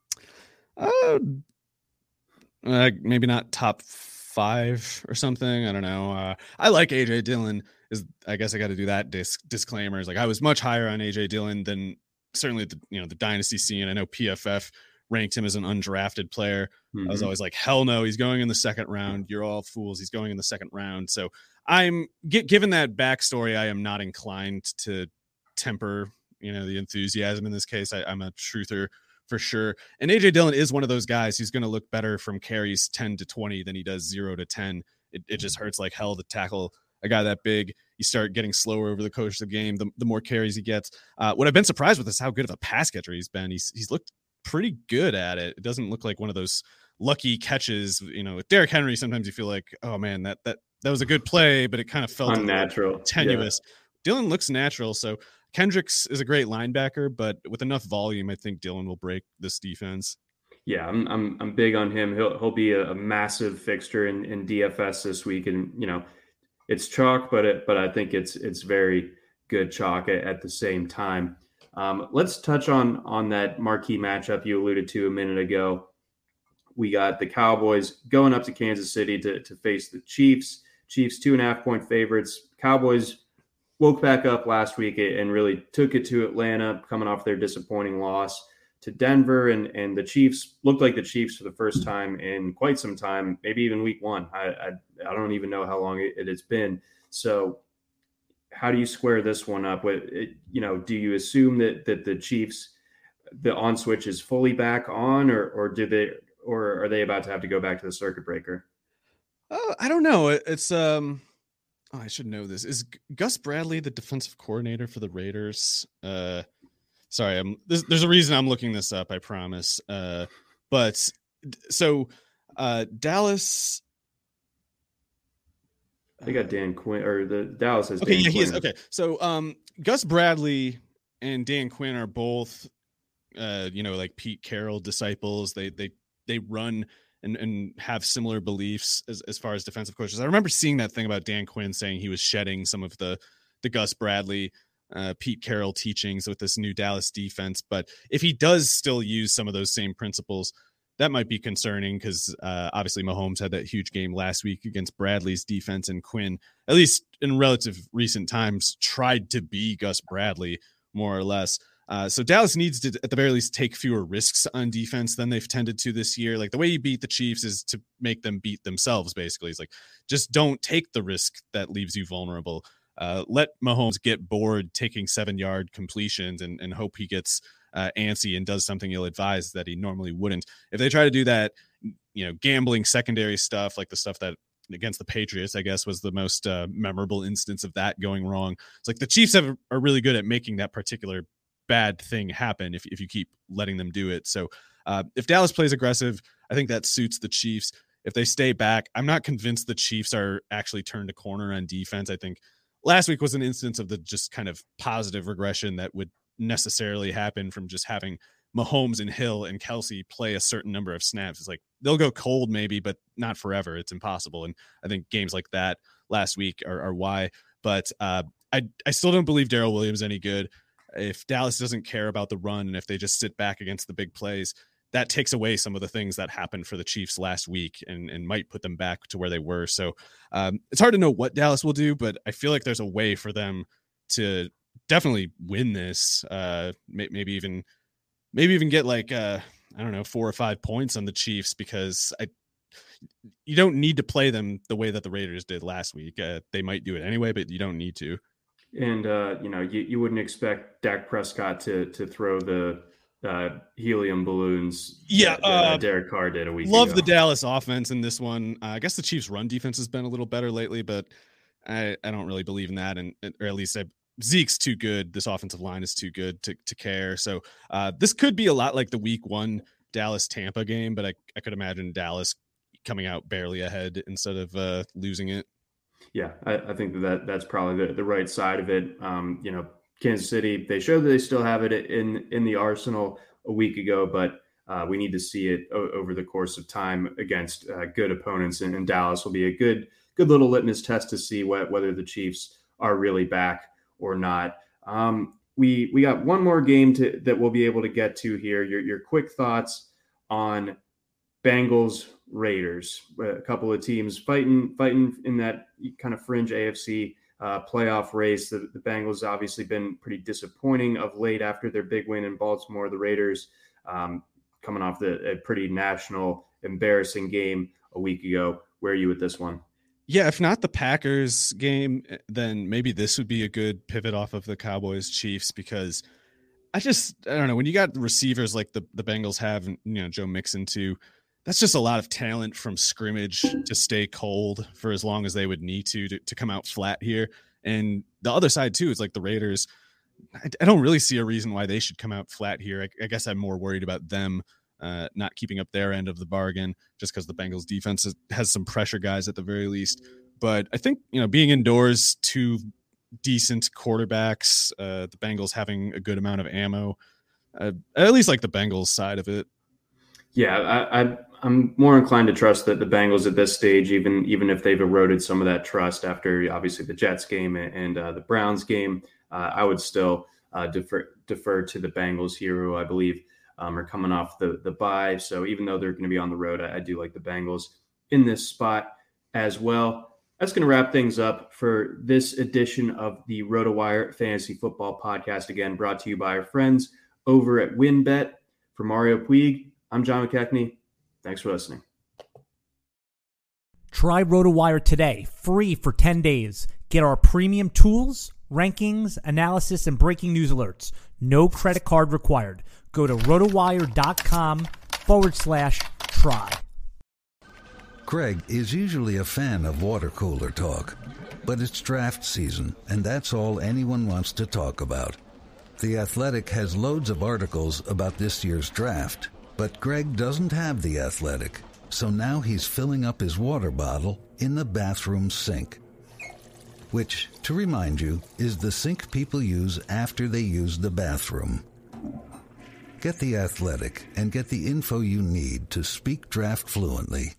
Uh, uh, maybe not top five or something. I don't know. Uh, I like A J Dillon. Is I guess I got to do that disc, disclaimers. Like I was much higher on A J Dillon than certainly the, you know, the dynasty scene. I know P F F ranked him as an undrafted player. Mm-hmm. I was always like, hell no, he's going in the second round. You're all fools. He's going in the second round. So I'm get, given that backstory, I am not inclined to temper, you know, the enthusiasm in this case. I, I'm a truther for sure. And A J Dillon is one of those guys who's going to look better from carries ten to twenty than he does zero to ten. It, it just hurts like hell to tackle a guy that big. You start getting slower over the course of the game, the, the more carries he gets. Uh, what I've been surprised with is how good of a pass catcher he's been. He's he's looked pretty good at it. It doesn't look like one of those lucky catches. You know, with Derrick Henry, sometimes you feel like, oh man, that that that was a good play, but it kind of felt unnatural, tenuous. Yeah. Dillon looks natural. So Kendricks is a great linebacker, but with enough volume, I think Dillon will break this defense. Yeah, I'm I'm I'm big on him. He'll he'll be a, a massive fixture in, in D F S this week, and you know, it's chalk, but it but I think it's it's very good chalk at, at the same time. Um, let's touch on on that marquee matchup you alluded to a minute ago. We got the Cowboys going up to Kansas City to, to face the Chiefs. Chiefs two and a half point favorites. Cowboys woke back up last week and really took it to Atlanta, coming off their disappointing loss to Denver. And, and the Chiefs looked like the Chiefs for the first time in quite some time, maybe even week one. I I, I don't even know how long it, it has been. So how do you square this one up with it? You know, do you assume that that the Chiefs, the on switch is fully back on, or or do they, or are they about to have to go back to the circuit breaker? Oh, I don't know. It, it's um, oh, I should know this. Is Gus Bradley the defensive coordinator for the Raiders? Uh, sorry, I'm there's, there's a reason I'm looking this up. I promise. Uh, but so, uh, Dallas. They got Dan Quinn, or the Dallas has. Okay, Dan yeah, Quinn. he is. Okay, so um, Gus Bradley and Dan Quinn are both, uh, you know, like Pete Carroll disciples. They they they run and and have similar beliefs as as far as defensive coaches. I remember seeing that thing about Dan Quinn saying he was shedding some of the the Gus Bradley, uh, Pete Carroll teachings with this new Dallas defense. But if he does still use some of those same principles, that might be concerning because uh, obviously Mahomes had that huge game last week against Bradley's defense, and Quinn, at least in relative recent times, tried to be Gus Bradley more or less. Uh, so Dallas needs to, at the very least, take fewer risks on defense than they've tended to this year. Like the way you beat the Chiefs is to make them beat themselves, basically. It's like, just don't take the risk that leaves you vulnerable. Uh, let Mahomes get bored taking seven-yard completions and, and hope he gets uh, antsy and does something ill-advised that he normally wouldn't. If they try to do that, you know, gambling secondary stuff, like the stuff that against the Patriots, I guess, was the most uh, memorable instance of that going wrong. It's like the Chiefs have, are really good at making that particular bad thing happen if if you keep letting them do it. So Uh, if Dallas plays aggressive, I think that suits the Chiefs. If they stay back, I'm not convinced the Chiefs are actually turned a corner on defense. I think last week was an instance of the just kind of positive regression that would necessarily happen from just having Mahomes and Hill and Kelsey play a certain number of snaps. It's like they'll go cold maybe, but not forever. It's impossible. And I think games like that last week are, are why. But uh, I, I still don't believe Darrell Williams any good. If Dallas doesn't care about the run and if they just sit back against the big plays, that takes away some of the things that happened for the Chiefs last week and, and might put them back to where they were. So um, it's hard to know what Dallas will do, but I feel like there's a way for them to definitely win this. Uh, may, maybe even, maybe even get like, uh, I don't know, four or five points on the Chiefs, because I, you don't need to play them the way that the Raiders did last week. Uh, they might do it anyway, but you don't need to. And, uh, you know, you, you wouldn't expect Dak Prescott to to throw the uh, helium balloons yeah, that, that uh, Derek Carr did a week love ago. the Dallas offense in this one. Uh, I guess the Chiefs' run defense has been a little better lately, but I, I don't really believe in that. And or at least I, Zeke's too good. This offensive line is too good to, to care. So uh, this could be a lot like the week one Dallas-Tampa game, but I, I could imagine Dallas coming out barely ahead instead of uh, losing it. Yeah, I, I think that that's probably the, the right side of it. Um, you know, Kansas City, they showed that they still have it in, in the arsenal a week ago, but uh, we need to see it o- over the course of time against uh, good opponents. And, and Dallas will be a good, good little litmus test to see what, whether the Chiefs are really back or not. Um, we we got one more game to, that we'll be able to get to here. Your your quick thoughts on Bengals Raiders, a couple of teams fighting fighting in that kind of fringe A F C uh, playoff race. The, the Bengals obviously been pretty disappointing of late after their big win in Baltimore. The Raiders um, coming off the a pretty national embarrassing game a week ago. Where are you with this one? Yeah, if not the Packers game, then maybe this would be a good pivot off of the Cowboys Chiefs, because I just, I don't know, when you got receivers like the, the Bengals have, and, you know, Joe Mixon too, that's just a lot of talent from scrimmage to stay cold for as long as they would need to, to, to come out flat here. And the other side too is like the Raiders. I, I don't really see a reason why they should come out flat here. I, I guess I'm more worried about them Uh, not keeping up their end of the bargain, just because the Bengals defense has, has some pressure guys at the very least. But I think, you know, being indoors, two decent quarterbacks, uh, the Bengals having a good amount of ammo, uh, at least like the Bengals side of it. Yeah, I, I, I'm more inclined to trust that the Bengals at this stage, even even if they've eroded some of that trust after obviously the Jets game and, and uh, the Browns game, uh, I would still uh, defer defer to the Bengals here, who I believe Um, are coming off the the bye. So even though they're going to be on the road, I, I do like the Bengals in this spot as well. That's going to wrap things up for this edition of the RotoWire Fantasy Football Podcast. Again, brought to you by our friends over at WynnBET. For Mario Puig, I'm John McKechnie. Thanks for listening. Try RotoWire today, free for ten days. Get our premium tools, rankings, analysis, and breaking news alerts. No credit card required. Go to rotowire.com forward slash try. Craig is usually a fan of water cooler talk, but it's draft season, and that's all anyone wants to talk about. The Athletic has loads of articles about this year's draft, but Greg doesn't have The Athletic, so now he's filling up his water bottle in the bathroom sink. Which, to remind you, is the sink people use after they use the bathroom. Get The Athletic and get the info you need to speak draft fluently.